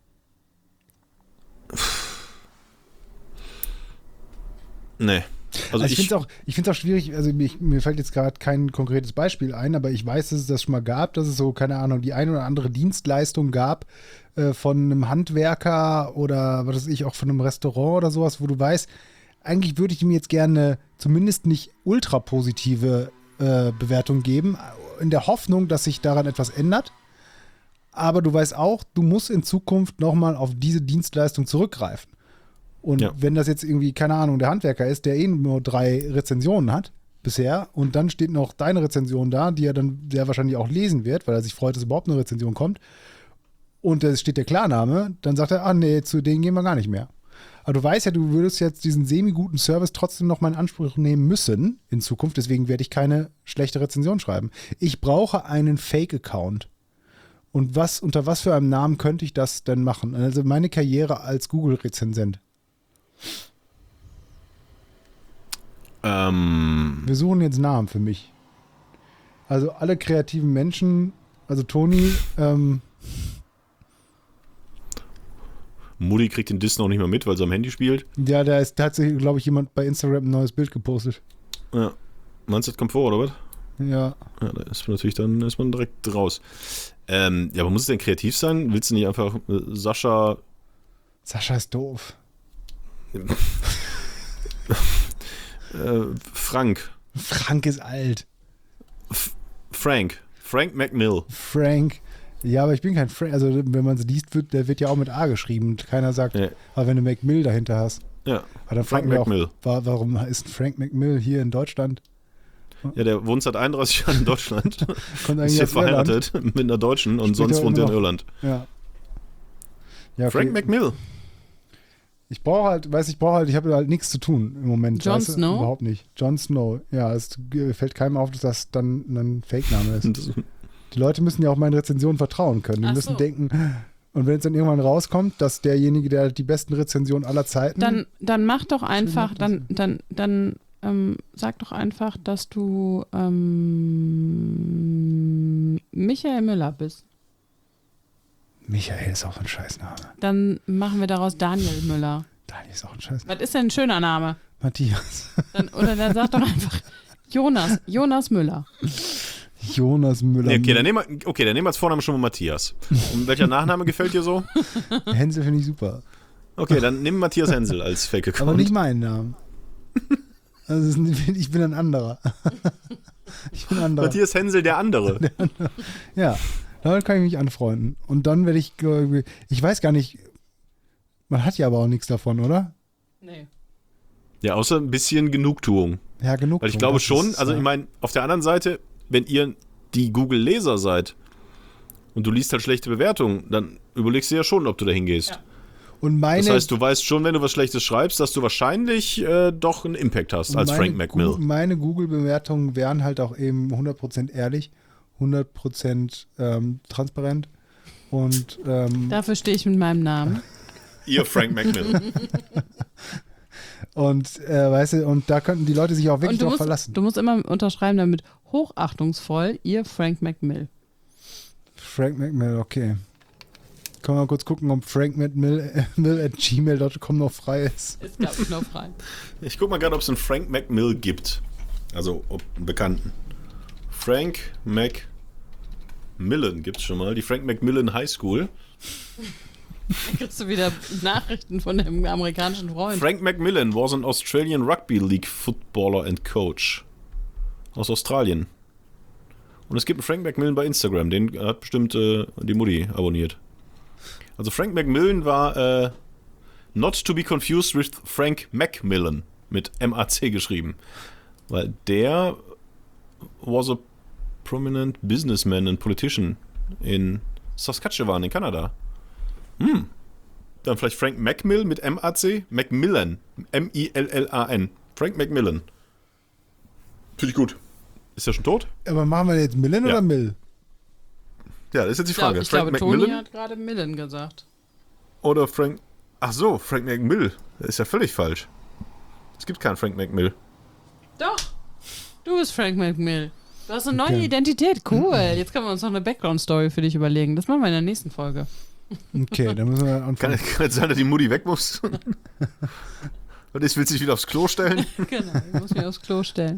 Nee. Also, Also ich ich, finde es auch, ich find's auch schwierig, also mir, mir fällt jetzt gerade kein konkretes Beispiel ein, aber ich weiß, dass es das schon mal gab, dass es so, keine Ahnung, die eine oder andere Dienstleistung gab äh, von einem Handwerker oder was weiß ich, auch von einem Restaurant oder sowas, wo du weißt, eigentlich würde ich ihm jetzt gerne zumindest nicht ultra positive äh, Bewertung geben, in der Hoffnung, dass sich daran etwas ändert. Aber du weißt auch, du musst in Zukunft nochmal auf diese Dienstleistung zurückgreifen. Und Ja. wenn das jetzt irgendwie, keine Ahnung, der Handwerker ist, der eh nur drei Rezensionen hat bisher und dann steht noch deine Rezension da, die er dann sehr wahrscheinlich auch lesen wird, weil er sich freut, dass überhaupt eine Rezension kommt und da steht der Klarname, dann sagt er, ah nee, zu denen gehen wir gar nicht mehr. Aber du weißt ja, du würdest jetzt diesen semi-guten Service trotzdem noch mal in Anspruch nehmen müssen in Zukunft, deswegen werde ich keine schlechte Rezension schreiben. Ich brauche einen Fake-Account. Und was, unter was für einem Namen könnte ich das denn machen? Also meine Karriere als Google-Rezensent. Ähm, Wir suchen jetzt Namen für mich. Also alle kreativen Menschen, also Toni, ähm, Mutti kriegt den Diss noch nicht mal mit, weil sie am Handy spielt. ja, da ist tatsächlich, glaube ich, jemand bei Instagram ein neues Bild gepostet. Ja. Meinst du, das kommt vor, oder was? Ja. Ja, da ist man natürlich dann ist man direkt raus. Ähm, ja, aber muss es denn kreativ sein? Willst du nicht einfach äh, Sascha Sascha ist doof. äh, Frank Frank ist alt. F- Frank Frank McMill. Frank. Ja, aber ich bin kein Frank. Also, wenn man es liest, wird, der wird ja auch mit A geschrieben. Keiner sagt, Ja. aber wenn du McMill dahinter hast. Ja, Aber dann Frank fragen wir auch, McMill. wa- warum ist Frank McMill hier in Deutschland? Ja, der wohnt seit einunddreißig Jahren in Deutschland. Kommt Ist eigentlich hier aus Irland. verheiratet mit einer Deutschen und Spielt sonst er wohnt er in immer noch- Irland. Ja. Ja, okay. Frank McMill. Ich brauche halt, weiß ich brauche halt, ich habe halt nichts zu tun im Moment. Jon weißt du? Snow? Überhaupt nicht. Jon Snow. Ja, es g- fällt keinem auf, dass das dann ein Fake-Name ist. Das- Die Leute müssen ja auch meinen Rezensionen vertrauen können. Die Ach müssen so. denken, und wenn es dann irgendwann rauskommt, dass derjenige, der die besten Rezensionen aller Zeiten. Dann, dann mach doch einfach, macht das dann, dann, dann ähm, sag doch einfach, dass du ähm, Michael Müller bist. Michael ist auch ein Scheißname. Dann machen wir daraus Daniel Müller. Daniel ist auch ein Scheiß. Was ist denn ein schöner Name? Matthias. Dann, oder dann sag doch einfach Jonas, Jonas Müller. Jonas Müller. Nee, okay, dann nehmen wir, okay, dann nehmen wir als Vorname schon mal Matthias. Und welcher Nachname gefällt dir so? Hänsel finde ich super. Okay, dann nimm Matthias Hensel als Fake-Account. Aber nicht meinen Namen. Also es ist ein- ich bin ein anderer. Ich bin ein anderer. Matthias Hensel, der andere. Ja, damit kann ich mich anfreunden. Und dann werde ich, äh, ich weiß gar nicht, man hat ja aber auch nichts davon, oder? Nee. Ja, außer ein bisschen Genugtuung. Ja, genug. Weil ich glaube Das schon, ist, also ja. ich meine, auf der anderen Seite, wenn ihr die Google-Leser seid und du liest halt schlechte Bewertungen, dann überlegst du ja schon, ob du da hingehst. Ja. Und meine, Das heißt, du weißt schon, wenn du was Schlechtes schreibst, dass du wahrscheinlich äh, doch einen Impact hast als meine Frank McMill. Gu- Meine Google-Bewertungen wären halt auch eben hundert Prozent ehrlich, hundert Prozent ähm, transparent und ähm, Dafür stehe ich mit meinem Namen. Ihr Frank McMill. und äh, weißt du, und da könnten die Leute sich auch wirklich Und du drauf musst, verlassen. du musst immer unterschreiben damit hochachtungsvoll, ihr Frank McMill. Frank McMill, okay. Können wir mal kurz gucken, ob Frank McMill äh, mill at gmail dot com noch frei ist. Ist, glaube ich, noch frei. Ich guck mal gerade, ob es einen Frank McMill gibt. Also, ob einen Bekannten. Frank McMillan gibt es schon mal. Die Frank McMillan High School. Dann kriegst du wieder Nachrichten von dem amerikanischen Freund. Frank McMillan was an Australian Rugby League footballer and coach. Aus Australien. Und es gibt einen Frank McMillan bei Instagram. Den hat bestimmt äh, die Mutti abonniert. Also Frank McMillan war äh, not to be confused with Frank Macmillan. Mit M A C geschrieben. Weil der was a prominent businessman and politician in Saskatchewan in Kanada. Hm. Dann vielleicht Frank McMill mit M A C? Macmillan. M I L L A N. Frank McMillan. Finde ich gut. Ist er schon tot? Aber machen wir jetzt Millen Ja. oder Mill? Ja, das ist jetzt die Ich, glaub, Frage. ich Frank glaube, Toni McMillan hat gerade Millen gesagt. oder Frank... Ach so, Frank McMill. Das ist ja völlig falsch. Es gibt keinen Frank McMill. Doch, du bist Frank McMill. Du hast eine neue Okay. Identität. Cool. Jetzt können wir uns noch eine Background-Story für dich überlegen. Das machen wir in der nächsten Folge. Okay, dann müssen wir Kann, anfangen. kann es sein, dass die Mutti weg muss? Und jetzt will sie sich wieder aufs Klo stellen? Genau, ich muss mich aufs Klo stellen.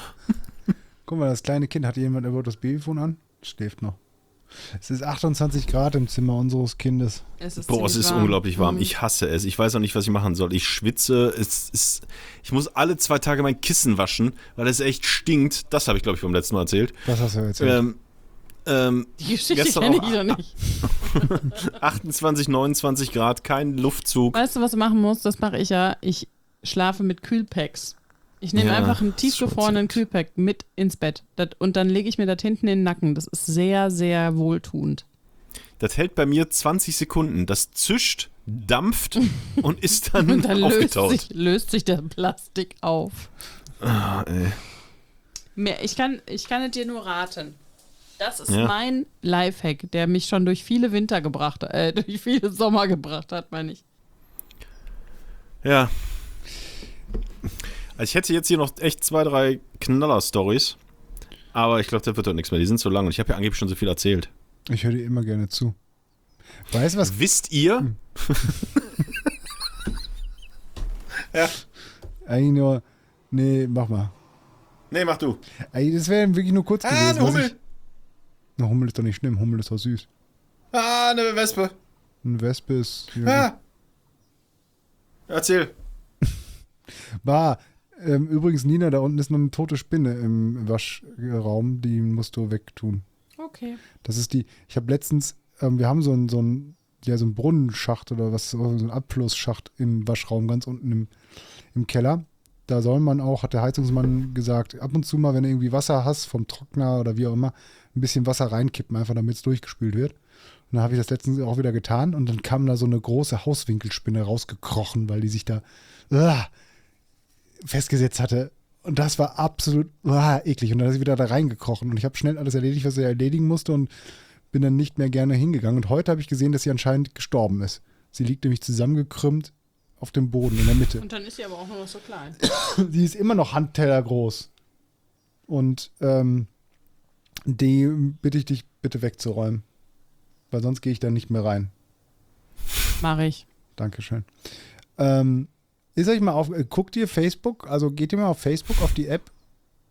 Guck mal, das kleine Kind, hat jemand überhaupt das Babyphone an? Schläft noch. Es ist achtundzwanzig Grad im Zimmer unseres Kindes. Es ist Boah, es ziemlich ist warm. unglaublich warm. Mhm. Ich hasse es. Ich weiß auch nicht, was ich machen soll. Ich schwitze. Es ist, ich muss alle zwei Tage mein Kissen waschen, weil es echt stinkt. Das habe ich, glaube ich, beim letzten Mal erzählt. Was hast du erzählt? Ähm, ähm, Die Geschichte Gestern kenne auch- ich doch nicht. achtundzwanzig, neunundzwanzig Grad, kein Luftzug. Weißt du, was du machen musst? Das mache ich ja. Ich schlafe mit Kühlpacks. Ich nehme Ja, einfach einen das ist schon tiefgefrorenen zäh. Kühlpack mit ins Bett. Das, und dann lege ich mir das hinten in den Nacken. Das ist sehr, sehr wohltuend. Das hält bei mir zwanzig Sekunden. Das zischt, dampft und ist dann, Und dann löst aufgetaut. sich, löst sich der Plastik auf. Ah, ey. Mehr, ich, kann, ich kann es dir nur raten. Das ist Ja. mein Lifehack, der mich schon durch viele Winter gebracht hat, äh, durch viele Sommer gebracht hat, meine ich. Ja. Also ich hätte jetzt hier noch echt zwei, drei Knaller-Stories. Aber ich glaube, das wird doch nichts mehr. Die sind so lang und ich habe ja angeblich schon so viel erzählt. Ich höre dir immer gerne zu. Weißt du was? Wisst ihr? Hm. Ja. Eigentlich nur. Nee, mach mal. Nee, mach du. Ey, das wäre wirklich nur kurz Ah, gewesen. eine Hummel. Ich, eine Hummel ist doch nicht schlimm. Hummel ist doch süß. Ah, eine Wespe. Eine Wespe ist. Ja. Ah. Erzähl. War. Ähm, übrigens, Nina, da unten ist noch eine tote Spinne im Waschraum. Die musst du wegtun. Okay. Das ist die. Ich habe letztens. Ähm, wir haben so einen so ein, ja, so ein Brunnenschacht oder was, so einen Abflussschacht im Waschraum, ganz unten im, im Keller. Da soll man auch, hat der Heizungsmann gesagt, ab und zu mal, wenn du irgendwie Wasser hast, vom Trockner oder wie auch immer, ein bisschen Wasser reinkippen, einfach damit es durchgespült wird. Und dann habe ich das letztens auch wieder getan und dann kam da so eine große Hauswinkelspinne rausgekrochen, weil die sich da uh, festgesetzt hatte. Und das war absolut uh, eklig. Und dann ist sie wieder da reingekrochen. Und ich habe schnell alles erledigt, was ich erledigen musste und bin dann nicht mehr gerne hingegangen. Und heute habe ich gesehen, dass sie anscheinend gestorben ist. Sie liegt nämlich zusammengekrümmt auf dem Boden in der Mitte. Und dann ist sie aber auch nur noch so klein. Sie ist immer noch Handteller groß. Und ähm, die bitte ich dich bitte wegzuräumen. Weil sonst gehe ich da nicht mehr rein. Mach ich. Dankeschön. Ähm, ist euch mal auf, äh, guckt ihr Facebook, also geht ihr mal auf Facebook, auf die App?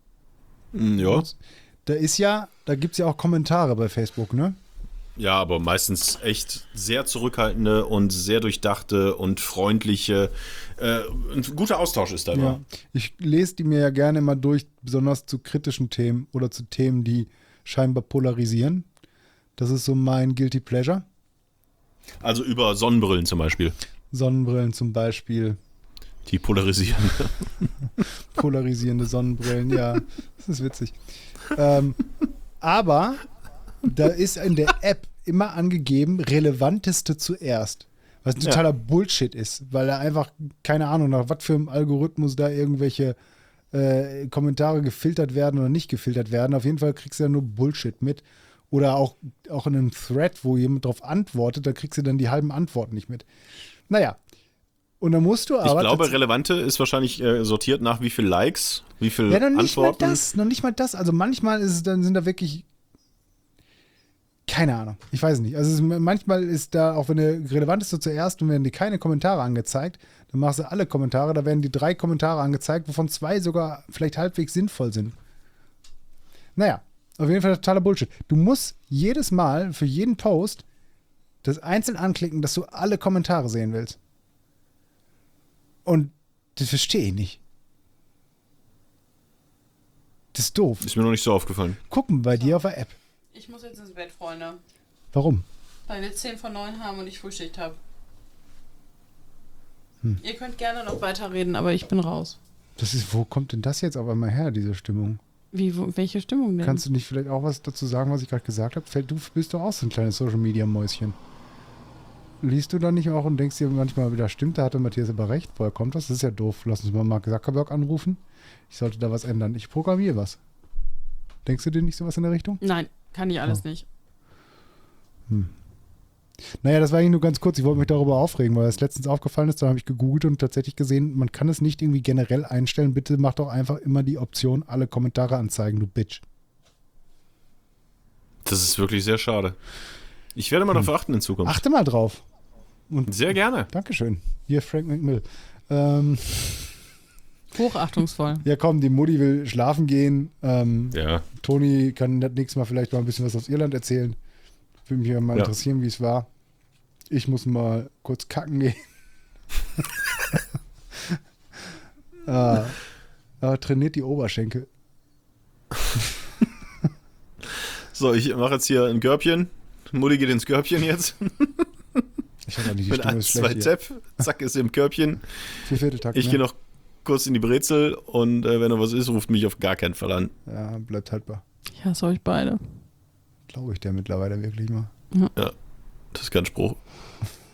Ja. Da ist ja, da gibt es ja auch Kommentare bei Facebook, ne? Ja, aber meistens echt sehr zurückhaltende und sehr durchdachte und freundliche. Äh, ein guter Austausch ist da immer. Ja. Ich lese die mir ja gerne mal durch, besonders zu kritischen Themen oder zu Themen, die scheinbar polarisieren. Das ist so mein Guilty Pleasure. Also über Sonnenbrillen zum Beispiel. Sonnenbrillen zum Beispiel. Die polarisieren. Polarisierende Sonnenbrillen, ja. Das ist witzig. Ähm, aber da ist in der App immer angegeben, relevanteste zuerst. Was ein totaler ja. Bullshit ist, weil er einfach, keine Ahnung, nach was für einem Algorithmus da irgendwelche äh, Kommentare gefiltert werden oder nicht gefiltert werden. Auf jeden Fall kriegst du ja nur Bullshit mit. Oder auch, auch in einem Thread, wo jemand drauf antwortet, da kriegst du dann die halben Antworten nicht mit. Naja. Und dann musst du aber. Ich glaube, relevante ist wahrscheinlich äh, sortiert nach wie viel Likes, wie viel ja, noch nicht Antworten. Mal das, noch nicht mal das. Also manchmal ist es, dann sind da wirklich. Keine Ahnung. Ich weiß nicht. Also es ist, manchmal ist da, auch wenn der relevant ist so zuerst und werden dir keine Kommentare angezeigt, dann machst du alle Kommentare, da werden die drei Kommentare angezeigt, wovon zwei sogar vielleicht halbwegs sinnvoll sind. Naja, auf jeden Fall totaler Bullshit. Du musst jedes Mal für jeden Post das einzeln anklicken, dass du alle Kommentare sehen willst. Und das verstehe ich nicht. Das ist doof. Ist mir noch nicht so aufgefallen. Gucken bei dir auf der App. Ich muss jetzt ins Bett, Freunde. Warum? Weil wir zehn vor neun haben und ich Frühschicht habe. Hm. Ihr könnt gerne noch weiterreden, aber ich bin raus. Das ist, wo kommt denn das jetzt auf einmal her, diese Stimmung? Wie, wo, welche Stimmung denn? Kannst du nicht vielleicht auch was dazu sagen, was ich gerade gesagt habe? Du bist doch auch so ein kleines Social-Media-Mäuschen. Liest du da nicht auch und denkst dir manchmal wieder, stimmt, da hatte Matthias aber recht, woher kommt das? Das ist ja doof. Lass uns mal Mark Zuckerberg anrufen. Ich sollte da was ändern. Ich programmiere was. Denkst du dir nicht sowas in der Richtung? Nein, kann ich alles oh. nicht. Hm. Naja, das war eigentlich nur ganz kurz. Ich wollte mich darüber aufregen, weil es letztens aufgefallen ist. Da habe ich gegoogelt und tatsächlich gesehen, man kann es nicht irgendwie generell einstellen. Bitte mach doch einfach immer die Option, alle Kommentare anzeigen, du Bitch. Das ist wirklich sehr schade. Ich werde mal hm. darauf achten in Zukunft. Achte mal drauf. Und sehr gerne. Dankeschön. Hier Frank McMill. Ähm, Hochachtungsvoll. Ja komm, die Mutti will schlafen gehen. Ähm, ja. Toni kann das nächste Mal vielleicht mal ein bisschen was aus Irland erzählen. Würde mich ja mal ja. interessieren, wie es war. Ich muss mal kurz kacken gehen. ah, aber trainiert die Oberschenkel. So, ich mache jetzt hier ein Körbchen. Mutti geht ins Körbchen jetzt. Ich habe auch nicht die Mit Stimme eins, ist schlecht zwei Zepp, zack, ist im Körbchen. Vier Vierteltakt, ich ne? gehe noch kurz in die Brezel und äh, wenn noch was ist, ruft mich auf gar keinen Fall an. Ja, bleibt haltbar. Ich hasse euch beide. Glaube ich der mittlerweile wirklich mal. Ja, ja, das ist kein Spruch.